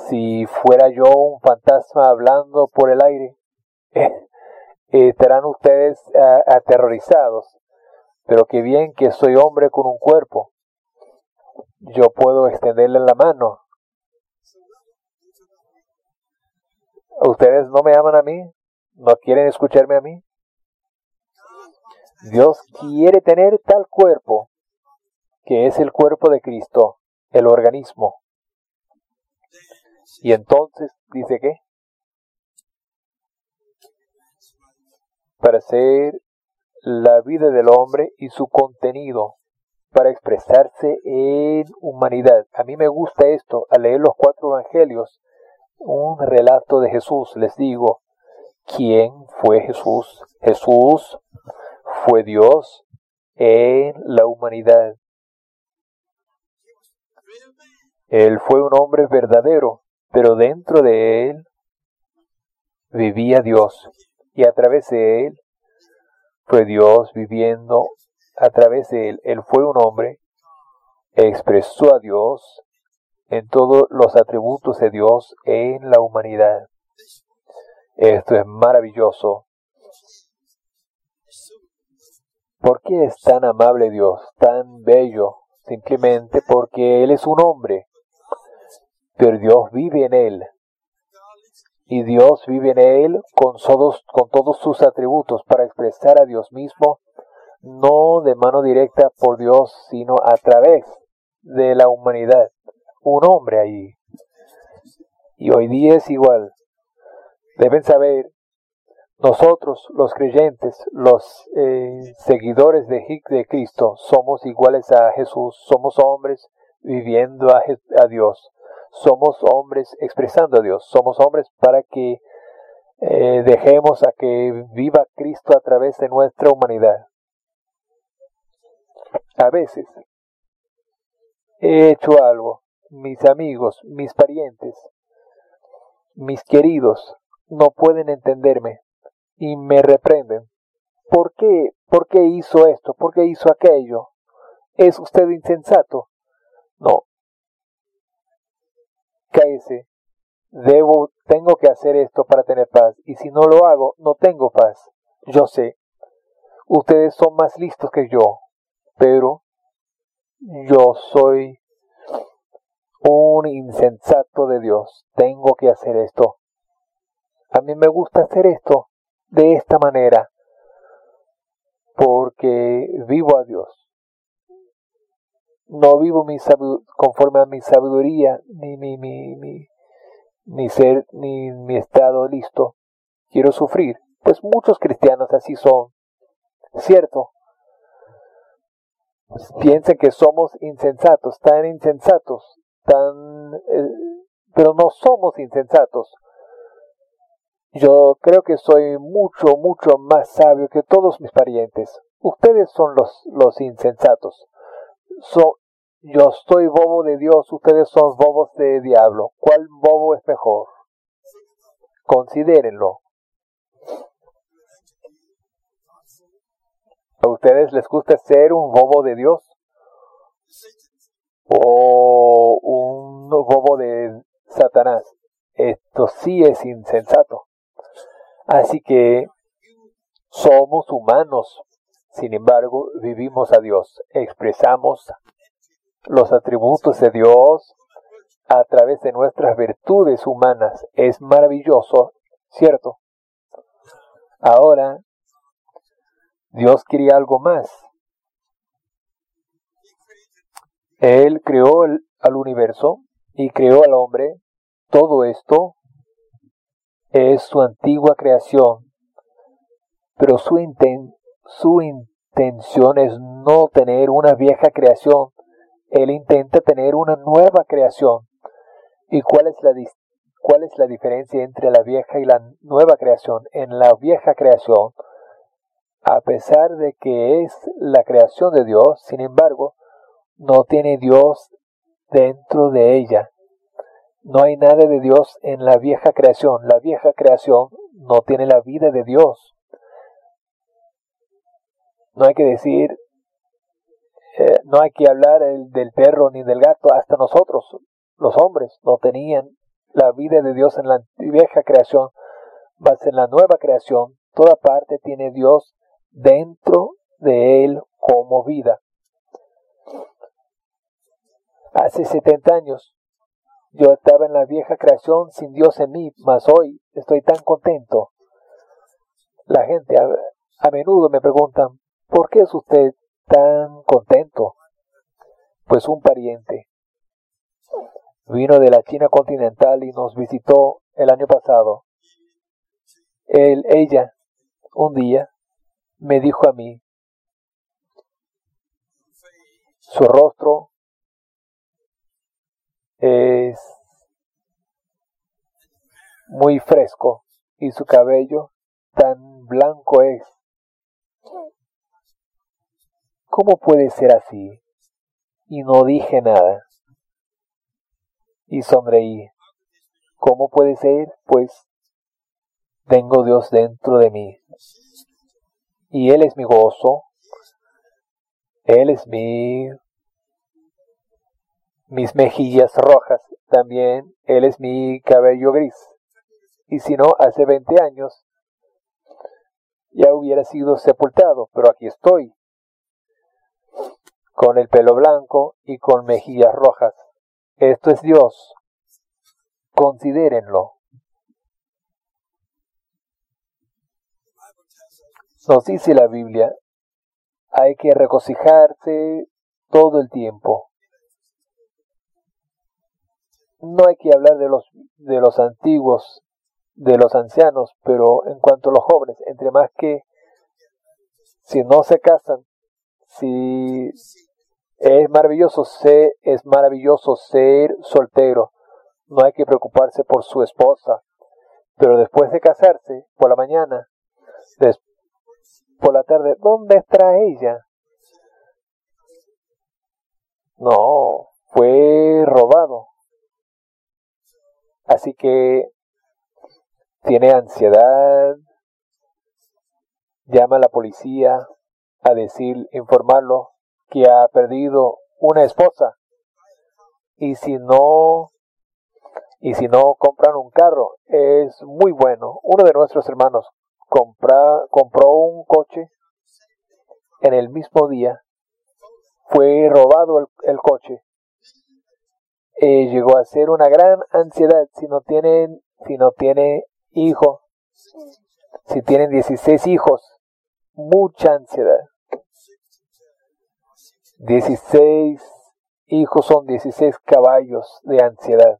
si fuera yo un fantasma hablando por el aire, eh, estarán ustedes uh, aterrorizados. Pero qué bien que soy hombre con un cuerpo. Yo puedo extenderle la mano. ¿Ustedes no me aman a mí? ¿No quieren escucharme a mí? Dios quiere tener tal cuerpo, que es el cuerpo de Cristo, el organismo. Y entonces, ¿dice qué? Para ser la vida del hombre y su contenido, para expresarse en humanidad. A mí me gusta esto, al leer los cuatro evangelios, un relato de Jesús, les digo, ¿quién fue Jesús? Jesús fue Dios en la humanidad. Él fue un hombre verdadero, pero dentro de él vivía Dios. Y a través de él fue Dios viviendo. A través de él, él fue un hombre, expresó a Dios en todos los atributos de Dios en la humanidad. Esto es maravilloso. ¿Por qué es tan amable Dios, tan bello? Simplemente porque Él es un hombre, pero Dios vive en Él. Y Dios vive en Él con todos, con todos sus atributos para expresar a Dios mismo, no de mano directa por Dios, sino a través de la humanidad. Un hombre allí. Y hoy día es igual. Deben saber, nosotros los creyentes, los eh, seguidores de, de Cristo, somos iguales a Jesús. Somos hombres viviendo a, a Dios. Somos hombres expresando a Dios. Somos hombres para que eh, dejemos a que viva Cristo a través de nuestra humanidad. A veces he hecho algo. Mis amigos, mis parientes, mis queridos, no pueden entenderme y me reprenden. ¿Por qué? ¿Por qué hizo esto? ¿Por qué hizo aquello? ¿Es usted insensato? No. Cállese. Debo, tengo que hacer esto para tener paz. Y si no lo hago, no tengo paz. Yo sé. Ustedes son más listos que yo. Pero yo soy un insensato de Dios. Tengo que hacer esto. A mí me gusta hacer esto de esta manera. Porque vivo a Dios. No vivo mi conforme a mi sabiduría, ni mi, mi, mi, mi ser, ni mi estado listo. Quiero sufrir. Pues muchos cristianos así son. ¿Cierto? Pues piensen que somos insensatos, tan insensatos, tan, eh, pero no somos insensatos. Yo creo que soy mucho, mucho más sabio que todos mis parientes. Ustedes son los, los insensatos. So, yo soy bobo de Dios, ustedes son bobos de diablo. ¿Cuál bobo es mejor? Considérenlo. ¿A ustedes les gusta ser un bobo de Dios? ¿O un bobo de Satanás? Esto sí es insensato. Así que somos humanos. Sin embargo, vivimos a Dios. Expresamos los atributos de Dios a través de nuestras virtudes humanas. Es maravilloso, ¿cierto? Ahora, Dios quería algo más. Él creó el, al universo y creó al hombre. Todo esto es su antigua creación. Pero su, inten, su intención es no tener una vieja creación. Él intenta tener una nueva creación. ¿Y cuál es la, cuál es la diferencia entre la vieja y la nueva creación? En la vieja creación, a pesar de que es la creación de Dios, sin embargo, no tiene Dios dentro de ella. No hay nada de Dios en la vieja creación. La vieja creación no tiene la vida de Dios. No hay que decir, eh, no hay que hablar el, del perro ni del gato. Hasta nosotros, los hombres, no tenían la vida de Dios en la vieja creación, mas en la nueva creación, toda parte tiene Dios dentro de él como vida. Hace setenta años, yo estaba en la vieja creación sin Dios en mí, mas hoy estoy tan contento. La gente a, a menudo me preguntan, ¿por qué es usted tan contento? Pues un pariente vino de la China continental y nos visitó el año pasado. Él, ella, un día, me dijo a mí, su rostro es muy fresco y su cabello tan blanco es. ¿Cómo puede ser así? Y no dije nada. Y sonreí. ¿Cómo puede ser? Pues tengo Dios dentro de mí. Y Él es mi gozo. Él es mi, mis mejillas rojas. También Él es mi cabello gris. Y si no, hace veinte años ya hubiera sido sepultado. Pero aquí estoy, con el pelo blanco y con mejillas rojas. Esto es Dios. Considérenlo. Nos dice la Biblia, hay que regocijarse todo el tiempo. No hay que hablar de los, de los antiguos, de los ancianos, pero en cuanto a los jóvenes, entre más que si no se casan, si es maravilloso ser, es maravilloso ser soltero. No hay que preocuparse por su esposa. Pero después de casarse, por la mañana, des, por la tarde, ¿dónde está ella? No, fue robado. Así que tiene ansiedad, llama a la policía a decir, informarlo que ha perdido una esposa. Y si no, y si no compran un carro, es muy bueno. Uno de nuestros hermanos compra, compró un coche en el mismo día. Fue robado el, el coche. Eh, llegó a ser una gran ansiedad si no tienen, si no tiene hijos, si tienen dieciséis hijos, mucha ansiedad. dieciséis hijos son dieciséis caballos de ansiedad.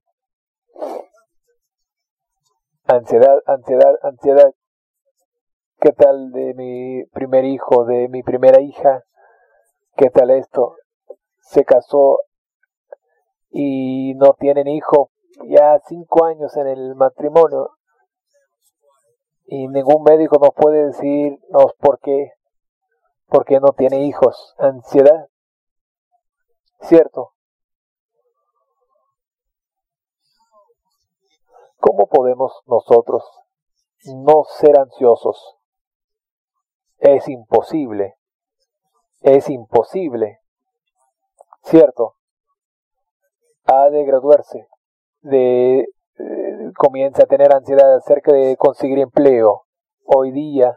Ansiedad, ansiedad, ansiedad. ¿Qué tal de mi primer hijo, de mi primera hija? ¿Qué tal esto? Se casó y no tienen hijo, ya cinco años en el matrimonio. Y ningún médico nos puede decirnos por qué, por qué no tiene hijos. Ansiedad. ¿Cierto? ¿Cómo podemos nosotros no ser ansiosos? Es imposible. Es imposible. ¿Cierto? Ha de graduarse. De, eh, comienza a tener ansiedad acerca de conseguir empleo. Hoy día,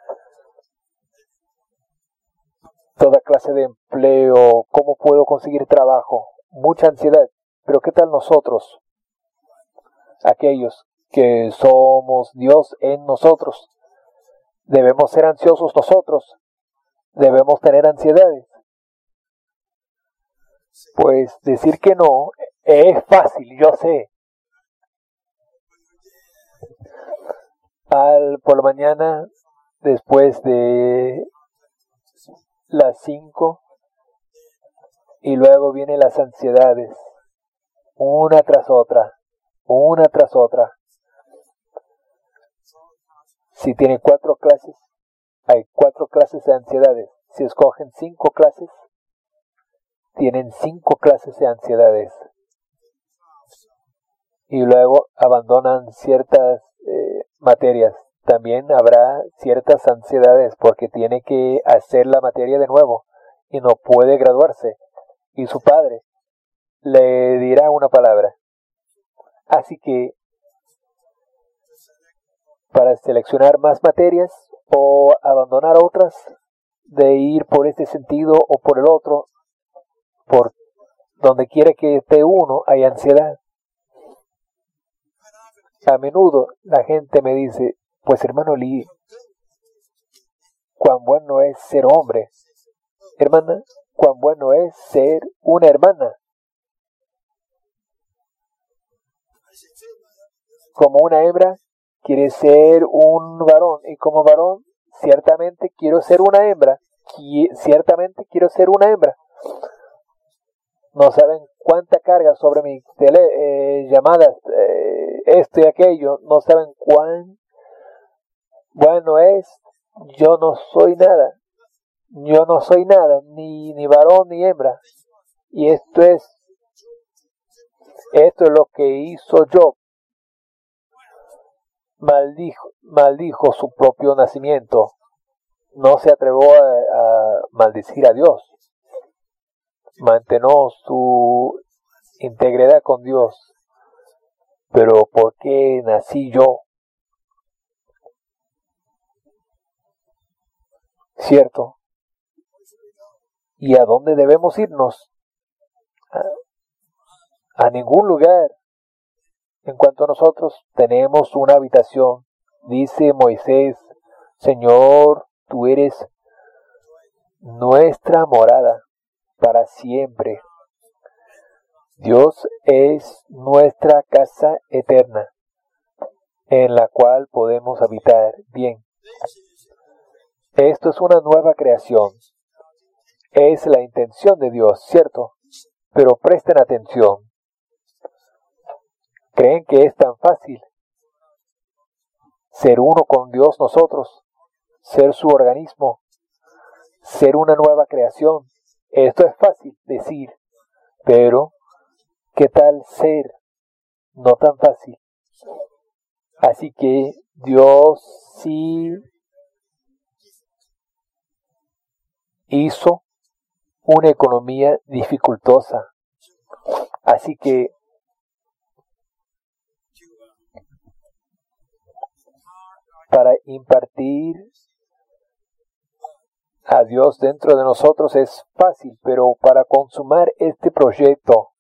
toda clase de empleo, ¿cómo puedo conseguir trabajo? Mucha ansiedad. Pero ¿qué tal nosotros? Aquellos que somos Dios en nosotros. Debemos ser ansiosos nosotros. Debemos tener ansiedades. Pues decir que no es fácil, yo sé. Al, por la mañana, después de las cinco, y luego vienen las ansiedades, una tras otra, una tras otra. Si tiene cuatro clases, hay cuatro clases de ansiedades. Si escogen cinco clases, tienen cinco clases de ansiedades. Y luego abandonan ciertas eh, materias. También habrá ciertas ansiedades porque tiene que hacer la materia de nuevo y no puede graduarse. Y su padre le dirá una palabra. Así que para seleccionar más materias o abandonar otras, de ir por este sentido o por el otro, por donde quiera que esté uno, hay ansiedad. A menudo la gente me dice, pues hermano Lee, cuán bueno es ser hombre. Hermana, cuán bueno es ser una hermana. Como una hembra quiere ser un varón, y como varón ciertamente quiero ser una hembra. Qui- ciertamente quiero ser una hembra. No saben cuánta carga sobre mi tele, eh, llamadas, eh, esto y aquello. No saben cuán bueno es. Yo no soy nada. Yo no soy nada, ni, ni varón ni hembra. Y esto es, esto es lo que hizo Job. Maldijo, maldijo su propio nacimiento. No se atrevió a, a maldecir a Dios. Mantenó su integridad con Dios. Pero ¿por qué nací yo? ¿Cierto? ¿Y a dónde debemos irnos? A, a ningún lugar. En cuanto a nosotros, tenemos una habitación. Dice Moisés, Señor, tú eres nuestra morada para siempre. Dios es nuestra casa eterna, en la cual podemos habitar bien. Esto es una nueva creación. Es la intención de Dios, ¿cierto? Pero presten atención. ¿Creen que es tan fácil ser uno con Dios nosotros? Ser su organismo. Ser una nueva creación. Esto es fácil decir. Pero, ¿qué tal ser? No tan fácil. Así que Dios sí hizo una economía dificultosa. Así que para impartir a Dios dentro de nosotros es fácil, pero para consumar este proyecto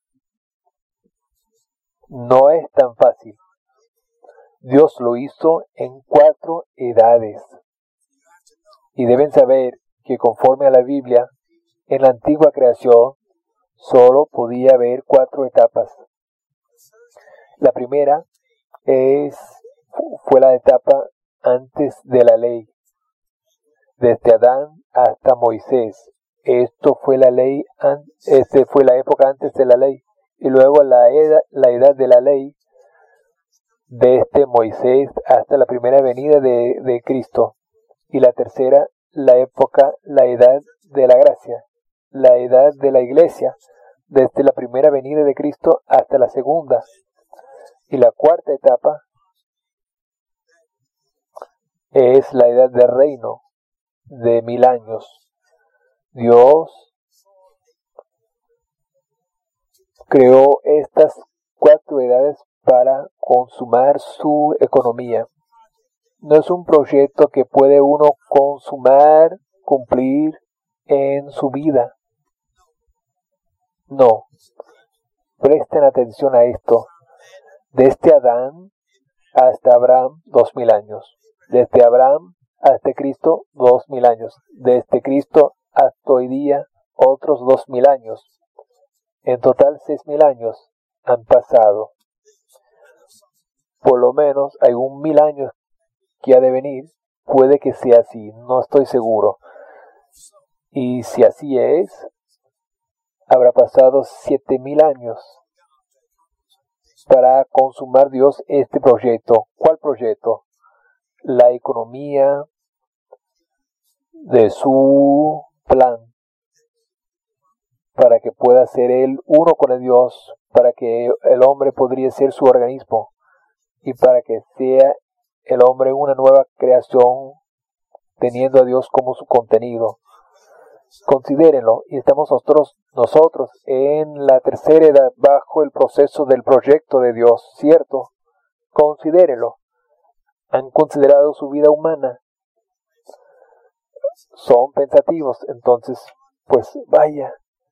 no es tan fácil. Dios lo hizo en cuatro edades. Y deben saber que conforme a la Biblia, en la antigua creación, solo podía haber cuatro etapas. La primera es, fue la etapa antes de la ley, desde Adán hasta Moisés. Esto fue la ley, este fue la época antes de la ley, y luego la edad, la edad de la ley, desde Moisés hasta la primera venida de, de Cristo, y la tercera, la época, la edad de la gracia, la edad de la iglesia, desde la primera venida de Cristo hasta la segunda, y la cuarta etapa es la edad del reino de mil años. Dios creó estas cuatro edades para consumar su economía. No es un proyecto que puede uno consumar, cumplir en su vida. No. Presten atención a esto. Desde Adán hasta Abraham, dos mil años. Desde Abraham hasta Cristo, dos mil años. Desde Cristo hasta hoy día, otros dos mil años. En total, seis mil años han pasado. Por lo menos hay un mil años que ha de venir. Puede que sea así, no estoy seguro. Y si así es, habrá pasado siete mil años para consumar Dios este proyecto. ¿Cuál proyecto? La economía de su plan, para que pueda ser Él uno con el Dios, para que el hombre podría ser su organismo, y para que sea el hombre una nueva creación, teniendo a Dios como su contenido. Considérenlo. Y estamos nosotros, nosotros en la tercera edad bajo el proceso del proyecto de Dios, ¿cierto? Considérenlo. Han considerado su vida humana. Son pensativos. Entonces, pues vaya.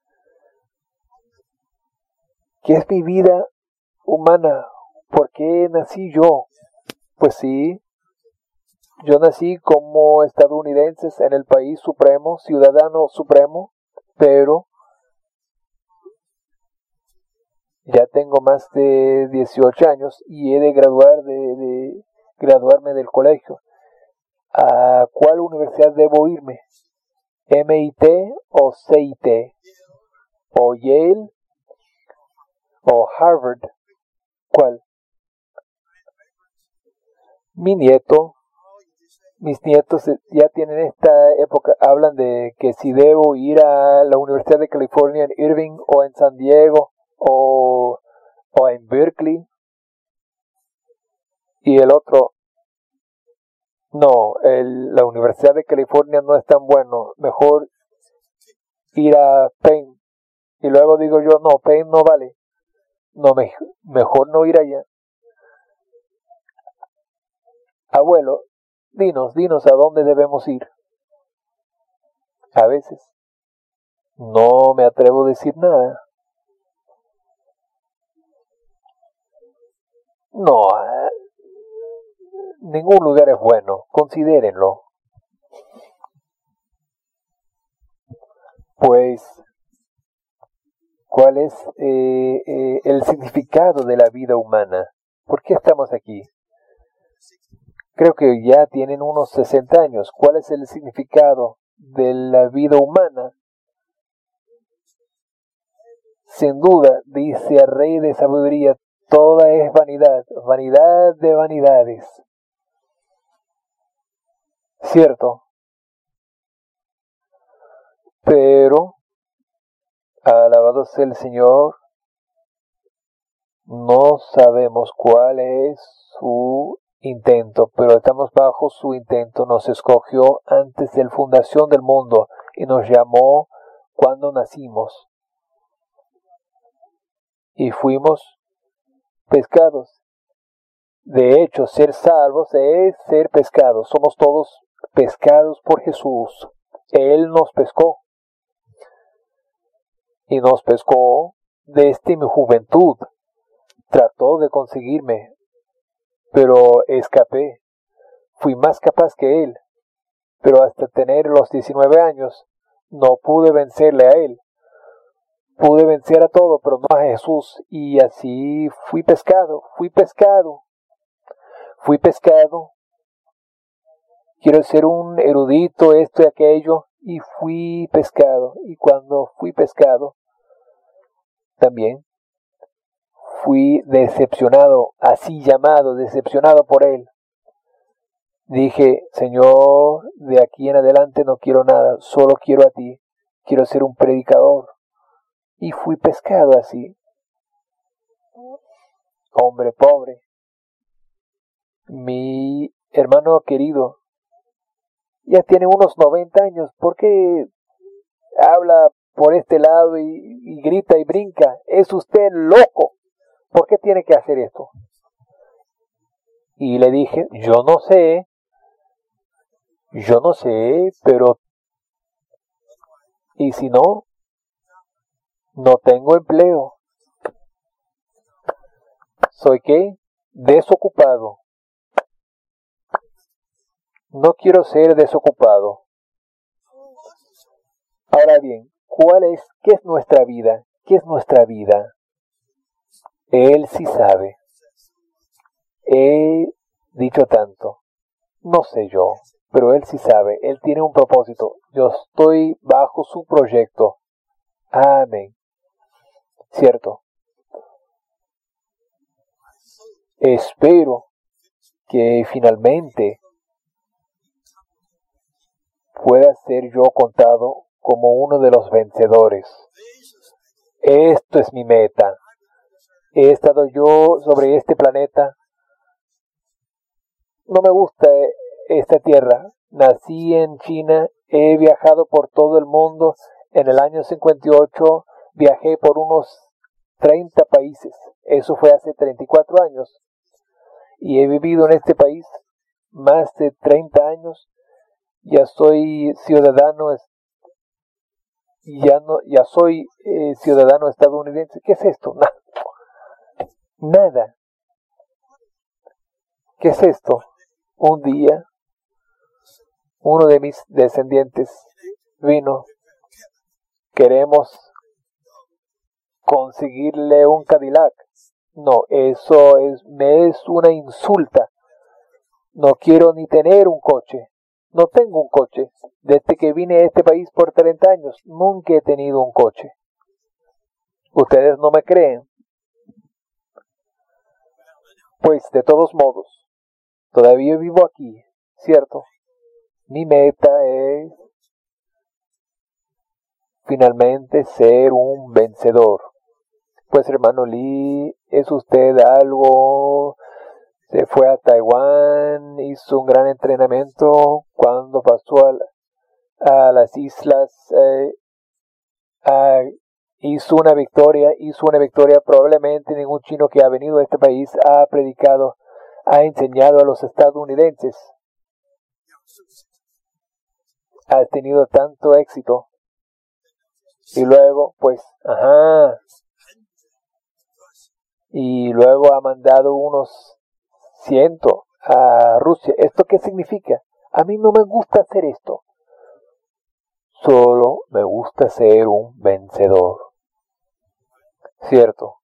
¿Qué es mi vida humana? ¿Por qué nací yo? Pues sí, yo nací como estadounidense en el país supremo, ciudadano supremo, pero ya tengo más de dieciocho años y he de graduar de, de graduarme del colegio. ¿A cuál universidad debo irme? ¿M I T o C I T? ¿O Yale? ¿O Harvard? ¿Cuál? Mi nieto, mis nietos ya tienen esta época, hablan de que si debo ir a la Universidad de California en Irving o en San Diego o, o en Berkeley. Y el otro, no, el, la Universidad de California no es tan bueno, mejor ir a Penn. Y luego digo yo, no, Penn no vale, no, me, mejor no ir allá. Abuelo, dinos, dinos a dónde debemos ir. A veces no me atrevo a decir nada. No, eh, ningún lugar es bueno, considérenlo. Pues, ¿cuál es eh, eh, el significado de la vida humana? ¿Por qué estamos aquí? Creo que ya tienen unos sesenta años. ¿Cuál es el significado de la vida humana? Sin duda, dice el Rey de Sabiduría, toda es vanidad, vanidad de vanidades. ¿Cierto? Pero, alabado sea el Señor, no sabemos cuál es su intento, pero estamos bajo su intento. Nos escogió antes de la fundación del mundo y nos llamó cuando nacimos. Y fuimos pescados. De hecho, ser salvos es ser pescados. Somos todos pescados por Jesús. Él nos pescó. Y nos pescó desde mi juventud. Trató de conseguirme, pero escapé. Fui más capaz que él, pero hasta tener los diecinueve años no pude vencerle a él. Pude vencer a todo, pero no a Jesús, y así fui pescado, fui pescado, fui pescado. Quiero ser un erudito, esto y aquello, y fui pescado. Y cuando fui pescado, también fui decepcionado, así llamado, decepcionado por él. Dije, Señor, de aquí en adelante no quiero nada, solo quiero a ti, quiero ser un predicador. Y fui pescado así. Hombre pobre. Mi hermano querido ya tiene unos noventa años. ¿Por qué habla por este lado y, y grita y brinca? Es usted loco. ¿Por qué tiene que hacer esto? Y le dije, yo no sé, yo no sé, pero ¿y si no? No tengo empleo. ¿Soy qué? Desocupado. No quiero ser desocupado. Ahora bien, ¿cuál es, qué es nuestra vida? ¿Qué es nuestra vida? Él sí sabe. He dicho tanto. No sé yo, pero él sí sabe. Él tiene un propósito. Yo estoy bajo su proyecto. Amén. ¿Cierto? Espero que finalmente pueda ser yo contado como uno de los vencedores. Esto es mi meta. He estado yo sobre este planeta. No me gusta esta tierra. nací en China, he viajado por todo el mundo. En el año cincuenta y ocho viajé por unos treinta países. Eso fue hace treinta y cuatro años. Y he vivido en este país más de treinta años. Ya soy ciudadano, ya no, ya soy eh, ciudadano estadounidense. ¿Qué es esto? Nada. Nada. ¿Qué es esto? Un día, uno de mis descendientes vino. Queremos conseguirle un Cadillac. No, eso es, me es una insulta. No quiero ni tener un coche. No tengo un coche. Desde que vine a este país por treinta años, nunca he tenido un coche. Ustedes no me creen. Pues de todos modos, todavía vivo aquí, ¿cierto? Mi meta es finalmente ser un vencedor. Pues hermano Lee, ¿es usted algo? Se fue a Taiwán, hizo un gran entrenamiento cuando pasó a, a las islas, eh, a, hizo una victoria, hizo una victoria. Probablemente ningún chino que ha venido a este país ha predicado, ha enseñado a los estadounidenses. Ha tenido tanto éxito. Y luego, pues, ajá. Y luego ha mandado unos ciento a Rusia. ¿Esto qué significa? A mí no me gusta hacer esto. Solo me gusta ser un vencedor. ¿Cierto?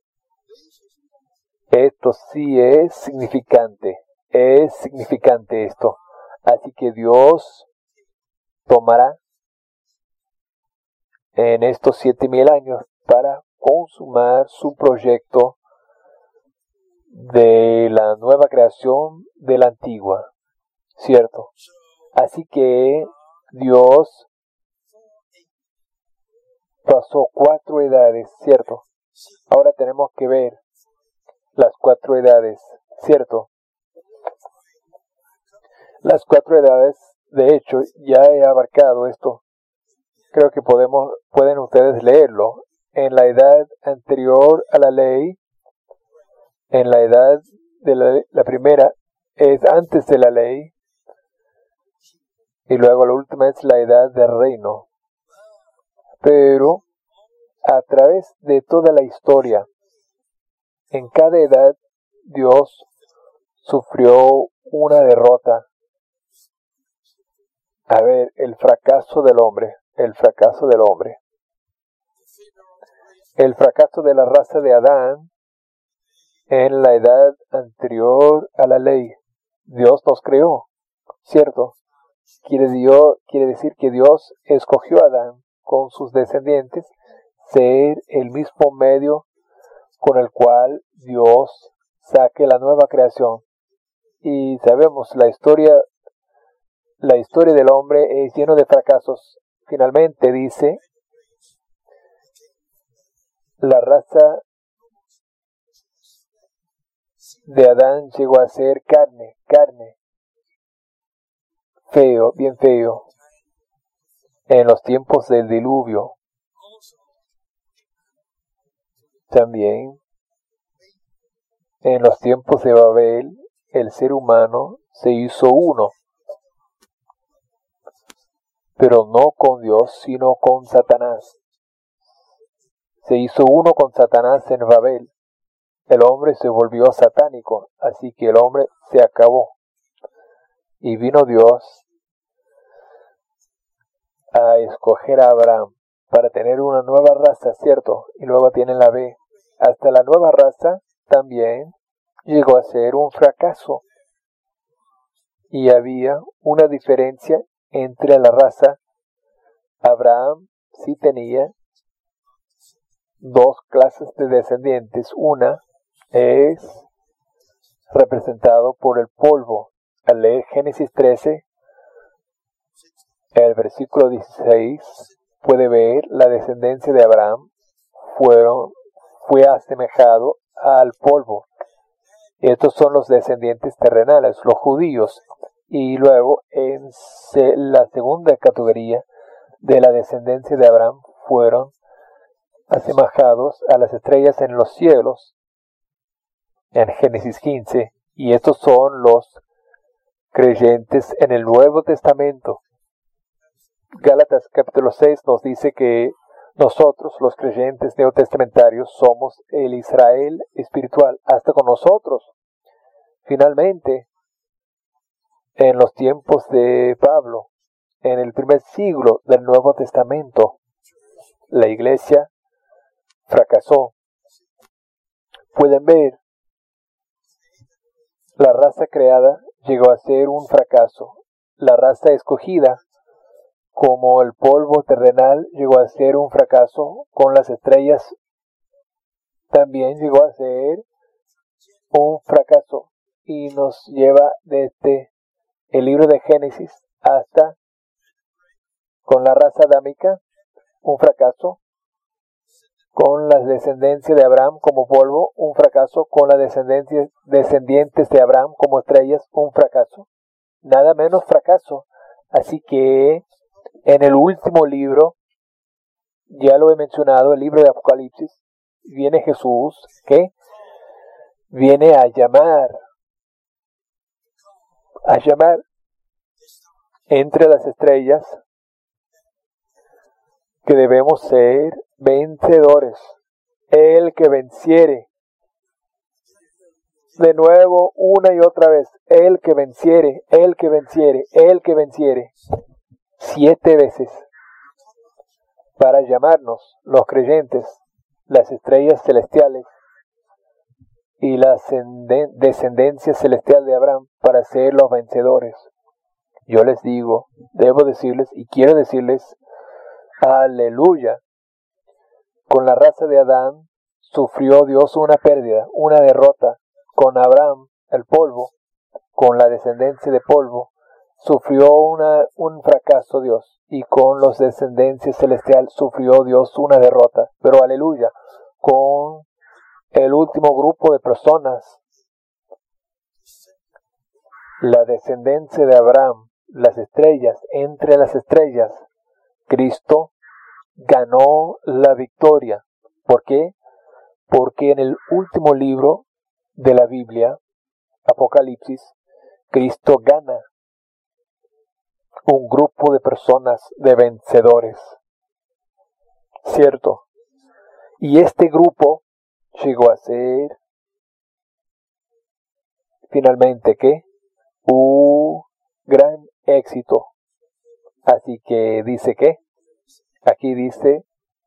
Esto sí es significante. Es significante esto. Así que Dios tomará en estos siete mil años para consumar su proyecto de la nueva creación de la antigua, ¿cierto? Así que Dios pasó cuatro edades, ¿cierto? Ahora tenemos que ver las cuatro edades, ¿cierto? Las cuatro edades, de hecho, ya he abarcado esto. Creo que podemos, pueden ustedes leerlo. En la edad anterior a la ley, en la edad de la, la primera es antes de la ley, y luego la última es la edad del reino. Pero a través de toda la historia, en cada edad Dios sufrió una derrota. A ver, el fracaso del hombre, el fracaso del hombre. El fracaso de la raza de Adán en la edad anterior a la ley. Dios nos creó, ¿cierto? Quiere, Dios, quiere decir que Dios escogió a Adán con sus descendientes ser el mismo medio con el cual Dios saque la nueva creación. Y sabemos, la historia, la historia del hombre es lleno de fracasos. Finalmente dice, la raza de Adán llegó a ser carne, carne, feo, bien feo, en los tiempos del diluvio. También, en los tiempos de Babel, el ser humano se hizo uno, pero no con Dios, sino con Satanás. Se hizo uno con Satanás en Babel. El hombre se volvió satánico, así que el hombre se acabó. Y vino Dios a escoger a Abraham para tener una nueva raza, ¿cierto? Y luego tiene la B. Hasta la nueva raza también llegó a ser un fracaso. Y había una diferencia entre la raza. Abraham sí tenía dos clases de descendientes. Una es representado por el polvo. Al leer Génesis trece, el versículo dieciséis, puede ver la descendencia de Abraham fueron, fue asemejado al polvo. Estos son los descendientes terrenales, los judíos. Y luego, en la segunda categoría de la descendencia de Abraham, fueron asemejados a las estrellas en los cielos, en Génesis quince, y estos son los creyentes en el Nuevo Testamento. Gálatas capítulo seis nos dice que nosotros, los creyentes neotestamentarios, somos el Israel espiritual, hasta con nosotros. Finalmente, en los tiempos de Pablo, en el primer siglo del Nuevo Testamento, la iglesia fracasó. Pueden ver, la raza creada llegó a ser un fracaso. La raza escogida, como el polvo terrenal, llegó a ser un fracaso. Con las estrellas también llegó a ser un fracaso. Y nos lleva desde el libro de Génesis hasta con la raza adámica, un fracaso. Con la descendencia de Abraham como polvo, un fracaso. Con las descendencia, descendientes de Abraham como estrellas, un fracaso. Nada menos fracaso. Así que en el último libro, ya lo he mencionado, el libro de Apocalipsis, viene Jesús, que viene a llamar, a llamar entre las estrellas, que debemos ser vencedores. El que venciere, de nuevo, una y otra vez, el que venciere, el que venciere, el que venciere, siete veces, para llamarnos los creyentes, las estrellas celestiales y la descendencia celestial de Abraham, para ser los vencedores. Yo les digo, debo decirles y quiero decirles, aleluya. Con la raza de Adán sufrió Dios una pérdida, una derrota. Con Abraham, el polvo, con la descendencia de polvo, sufrió una, un fracaso Dios. Y con los descendencias celestial sufrió Dios una derrota. Pero aleluya, con el último grupo de personas, la descendencia de Abraham, las estrellas, entre las estrellas, Cristo ganó la victoria. ¿Por qué? Porque en el último libro de la Biblia, Apocalipsis, Cristo gana un grupo de personas, de vencedores. ¿Cierto? Y este grupo llegó a ser finalmente ¿qué? Un gran éxito. Así que dice que aquí dice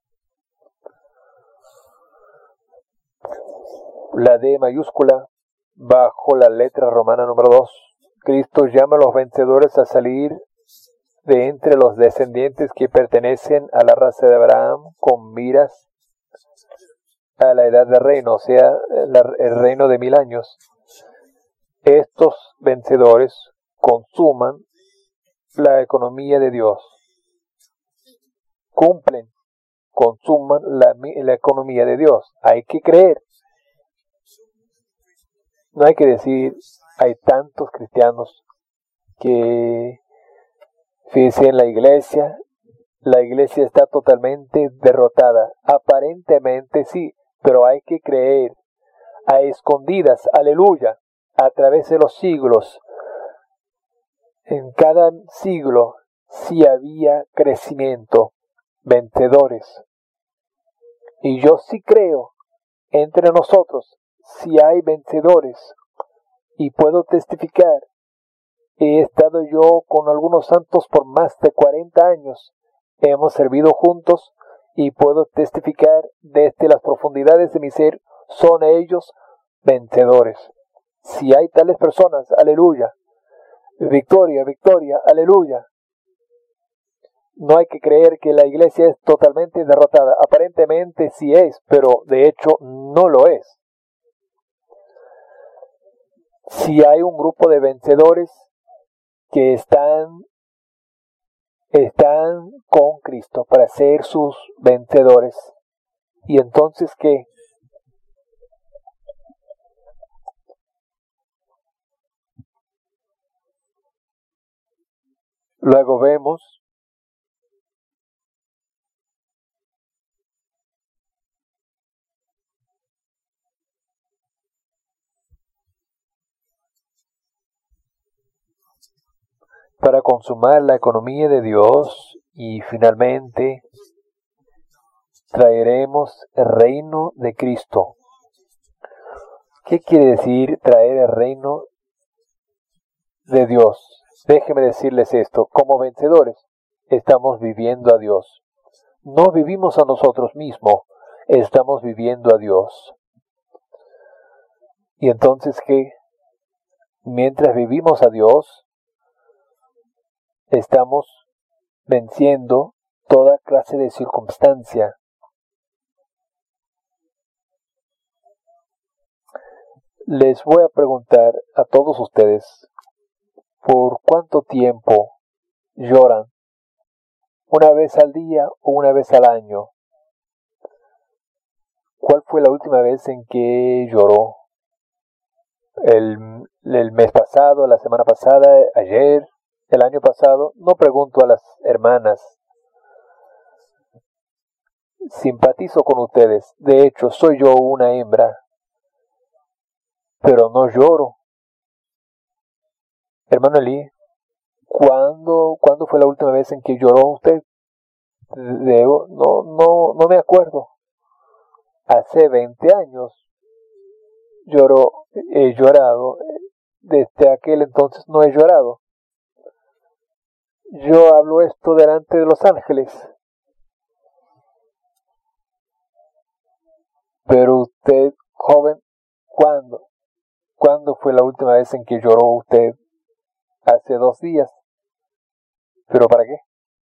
la D mayúscula bajo la letra romana número dos. Cristo llama a los vencedores a salir de entre los descendientes que pertenecen a la raza de Abraham con miras a la edad de reino, o sea, la, el reino de mil años. Estos vencedores consuman la economía de Dios. Cumplen, consuman la, la economía de Dios. Hay que creer. No hay que decir, hay tantos cristianos que, fíjense, en la iglesia, la iglesia está totalmente derrotada. Aparentemente sí, pero hay que creer. A escondidas, aleluya, a través de los siglos. En cada siglo sí había crecimiento, vencedores. Y yo sí creo, entre nosotros, si hay vencedores, y puedo testificar, he estado yo con algunos santos por más de cuarenta años, hemos servido juntos, y puedo testificar desde las profundidades de mi ser, son ellos vencedores. Si hay tales personas, aleluya, victoria, victoria, aleluya. No hay que creer que la iglesia es totalmente derrotada, aparentemente sí es, pero de hecho no lo es. Si hay un grupo de vencedores que están, están con Cristo para ser sus vencedores. ¿Y entonces qué? Luego vemos para consumar la economía de Dios y finalmente traeremos el reino de Cristo. ¿Qué quiere decir traer el reino de Dios? Déjenme decirles esto, como vencedores estamos viviendo a Dios. No vivimos a nosotros mismos, estamos viviendo a Dios. Y entonces, ¿qué? Mientras vivimos a Dios, estamos venciendo toda clase de circunstancia. Les voy a preguntar a todos ustedes, ¿por cuánto tiempo lloran? ¿Una vez al día o una vez al año? ¿Cuál fue la última vez en que lloró? ¿El, el mes pasado, la semana pasada, ayer, el año pasado? No pregunto a las hermanas. Simpatizo con ustedes. De hecho, soy yo una hembra. Pero no lloro. Hermano Lee, ¿cuándo, ¿cuándo fue la última vez en que lloró usted? Debo, no, no, no me acuerdo. Hace veinte años lloró, he llorado. Desde aquel entonces no he llorado. Yo hablo esto delante de los ángeles. Pero usted, joven, ¿cuándo? ¿Cuándo fue la última vez en que lloró usted? Hace dos días. ¿Pero para qué?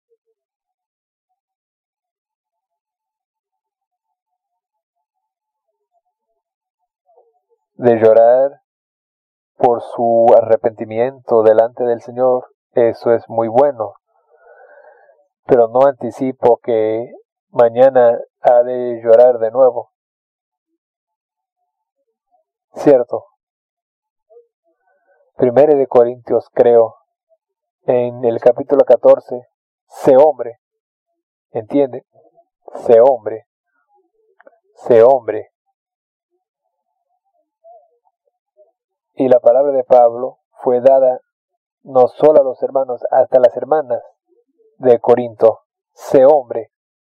De llorar por su arrepentimiento delante del Señor, eso es muy bueno. Pero no anticipo que mañana ha de llorar de nuevo. ¿Cierto? Primero de Corintios, creo, en el capítulo catorce, sé hombre, ¿entiende? Sé hombre, sé hombre. Y la palabra de Pablo fue dada no solo a los hermanos, hasta a las hermanas de Corinto, sé hombre.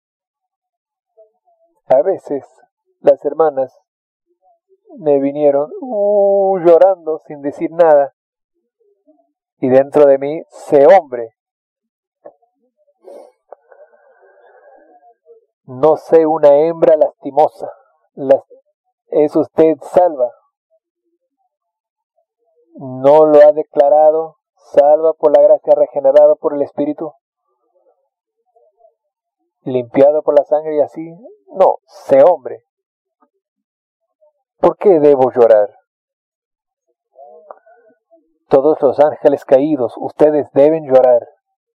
A veces las hermanas me vinieron uh, llorando sin decir nada. Y dentro de mí, sé hombre. No sé una hembra lastimosa. Las, es usted salva. No lo ha declarado, salva por la gracia, regenerado por el Espíritu, limpiado por la sangre y así. No, sé hombre. ¿Por qué debo llorar? Todos los ángeles caídos, ustedes deben llorar.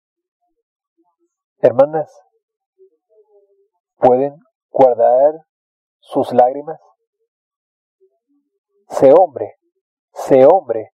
Hermanas, ¿pueden guardar sus lágrimas? Sé hombre, sé hombre.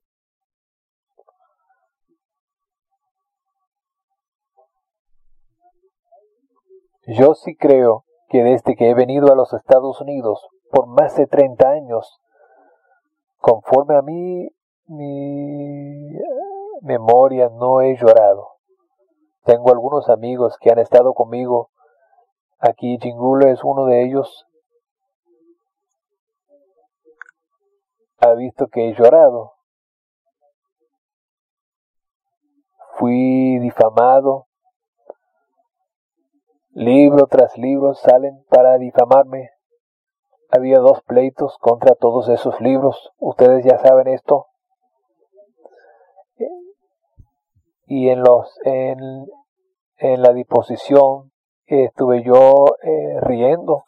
Yo sí creo que desde que he venido a los Estados Unidos por más de treinta años, conforme a mí, mi memoria, no he llorado. Tengo algunos amigos que han estado conmigo. Aquí Jingulo es uno de ellos. Ha visto que he llorado. Fui difamado. Libro tras libro salen para difamarme. Había dos pleitos contra todos esos libros. Ustedes ya saben esto. Y en los en, en la disposición estuve yo eh, riendo.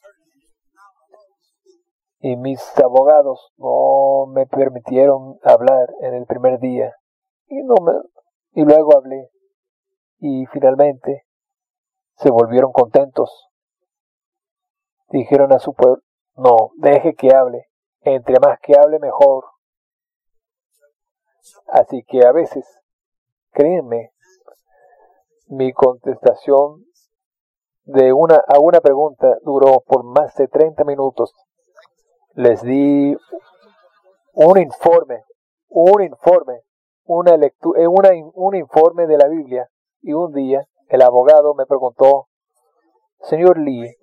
Y mis abogados no me permitieron hablar en el primer día. Y, no me, y luego hablé. Y finalmente se volvieron contentos. Dijeron a su pueblo, no, deje que hable. Entre más que hable, mejor. Así que a veces, créanme, Mi contestación de una a una pregunta duró por más de treinta minutos. Les di un informe, un informe, una lectura, una, un informe de la Biblia. Y un día el abogado me preguntó: señor Lee,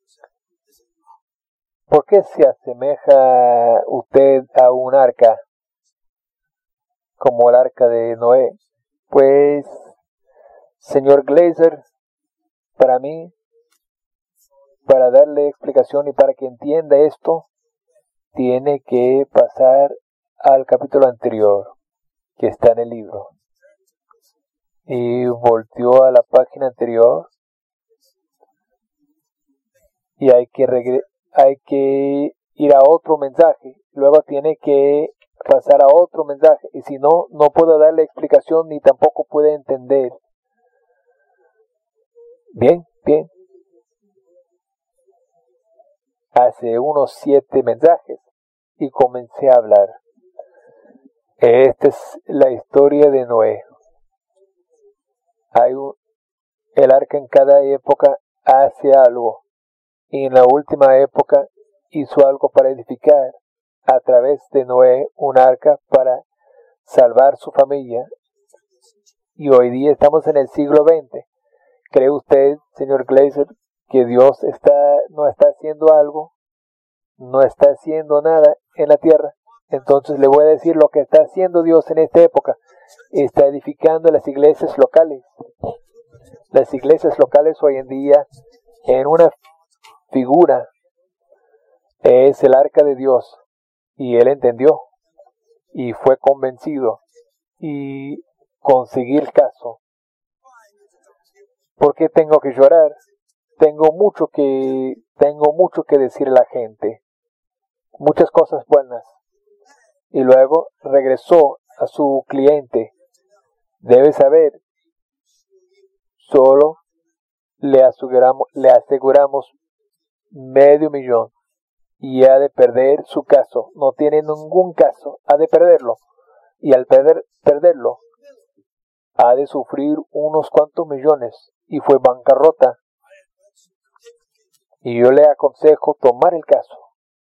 ¿por qué se asemeja usted a un arca como el arca de Noé? Pues, señor Glazer, para mí, para darle explicación y para que entienda esto, tiene que pasar al capítulo anterior que está en el libro. Y volteó a la página anterior y hay que regre- hay que ir a otro mensaje. Luego tiene que pasar a otro mensaje. Y si no, no puedo darle explicación ni tampoco puede entender. Bien, bien. Hace unos siete mensajes y comencé a hablar. Esta es la historia de Noé. Hay un, el arca en cada época hace algo. Y en la última época hizo algo para edificar a través de Noé un arca para salvar su familia. Y hoy día estamos en el siglo veinte. ¿Cree usted, señor Glazer, que Dios está, no está haciendo algo? No está haciendo nada en la tierra. Entonces le voy a decir lo que está haciendo Dios en esta época. Está edificando las iglesias locales. Las iglesias locales hoy en día, en una figura, es el arca de Dios. Y él entendió. Y fue convencido. Y conseguí el caso. ¿Por qué tengo que llorar? Tengo mucho que, tengo mucho que decir a la gente. Muchas cosas buenas. Y luego regresó a su cliente. Debe saber, solo le aseguramos, le aseguramos medio millón y ha de perder su caso. No tiene ningún caso, ha de perderlo. Y al perder, perderlo, ha de sufrir unos cuantos millones y fue bancarrota. Y yo le aconsejo tomar el caso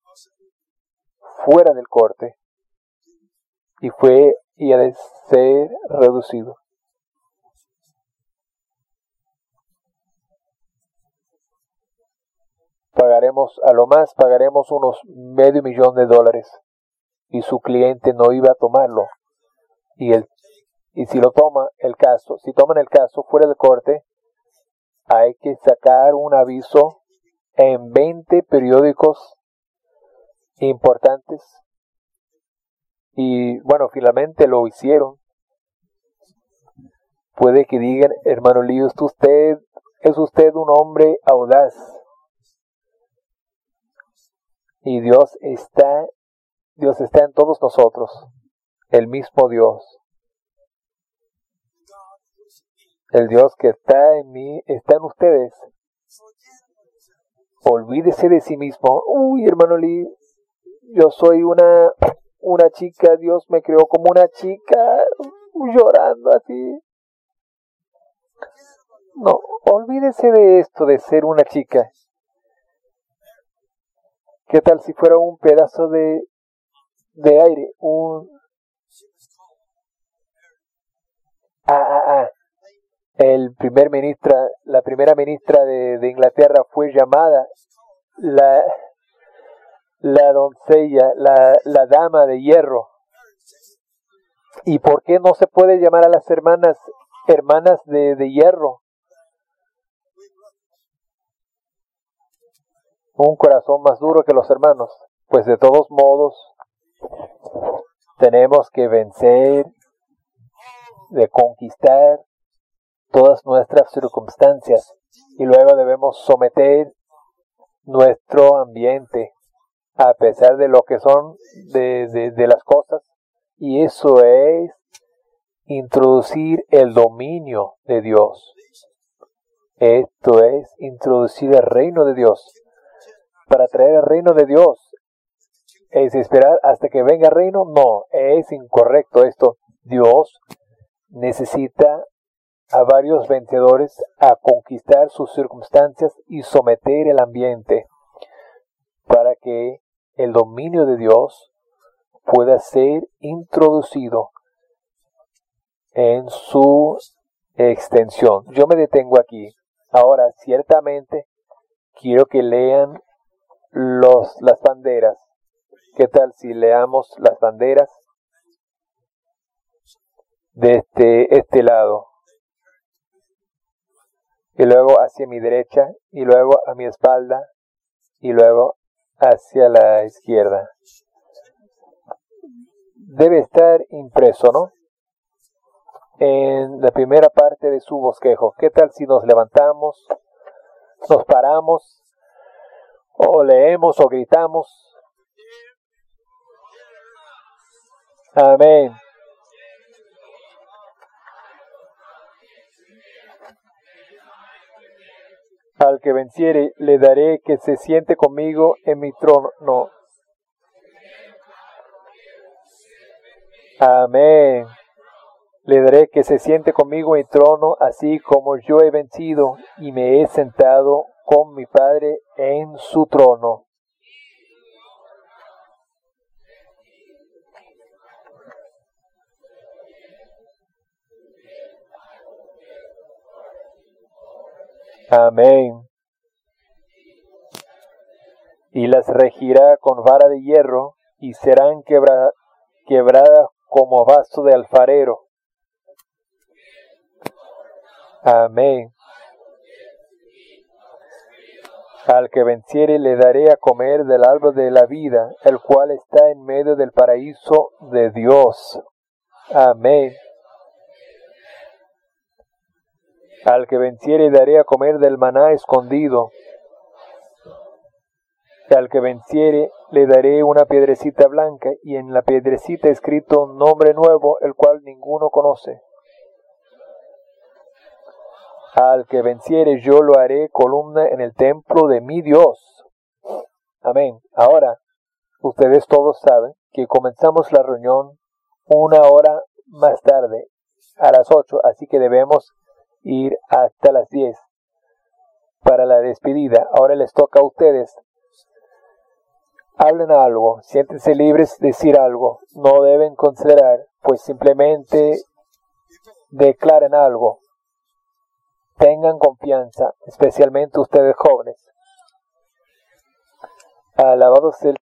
fuera del corte y fue y ha de ser reducido. Pagaremos, a lo más pagaremos unos medio millón de dólares y su cliente no iba a tomarlo. Y el y si lo toma el caso, si toman el caso fuera del corte, hay que sacar un aviso en veinte periódicos importantes. Y bueno, finalmente lo hicieron. Puede que digan, hermano Lee, usted es usted un hombre audaz. Y Dios está, Dios está en todos nosotros. El mismo Dios. El Dios que está en mí, está en ustedes. Olvídese de sí mismo. Uy, hermano Lee, yo soy una, una chica, Dios me creó como una chica, llorando así. No, olvídese de esto de ser una chica. ¿Qué tal si fuera un pedazo de, de aire? Un... Ah, ah, ah. El primer ministra, la primera ministra de, de Inglaterra fue llamada la, la doncella, la, la dama de hierro. ¿Y por qué no se puede llamar a las hermanas hermanas de, de hierro? Un corazón más duro que los hermanos. Pues de todos modos, tenemos que vencer, de conquistar todas nuestras circunstancias y luego debemos someter nuestro ambiente a pesar de lo que son de, de, de las cosas, y eso es introducir el dominio de Dios. Esto es introducir el reino de Dios. Para traer el reino de Dios es esperar hasta que venga el reino. No, es incorrecto esto. Dios necesita a varios vencedores a conquistar sus circunstancias y someter el ambiente para que el dominio de Dios pueda ser introducido en su extensión. Yo me detengo aquí. Ahora, ciertamente, quiero que lean los, las banderas. ¿Qué tal si leamos las banderas desde este, este lado? Y luego hacia mi derecha, y luego a mi espalda, y luego hacia la izquierda. Debe estar impreso, ¿no? En la primera parte de su bosquejo. ¿Qué tal si nos levantamos, nos paramos, o leemos o gritamos? Amén. Al que venciere, le daré que se siente conmigo en mi trono. No. Amén. Le daré que se siente conmigo en mi trono, así como yo he vencido y me he sentado con mi Padre en su trono. Amén. Y las regirá con vara de hierro, y serán quebra- quebradas como vaso de alfarero. Amén. Al que venciere le daré a comer del árbol de la vida, el cual está en medio del paraíso de Dios. Amén. Al que venciere daré a comer del maná escondido. Y al que venciere le daré una piedrecita blanca, y en la piedrecita escrito un nombre nuevo, el cual ninguno conoce. Al que venciere yo lo haré columna en el templo de mi Dios. Amén. Ahora, ustedes todos saben que comenzamos la reunión una hora más tarde, a las ocho, así que debemos ir hasta las diez para la despedida. Ahora les toca a ustedes. Hablen algo, siéntense libres de decir algo, no deben considerar, pues simplemente declaren algo. Tengan confianza, especialmente ustedes jóvenes. Alabado sea el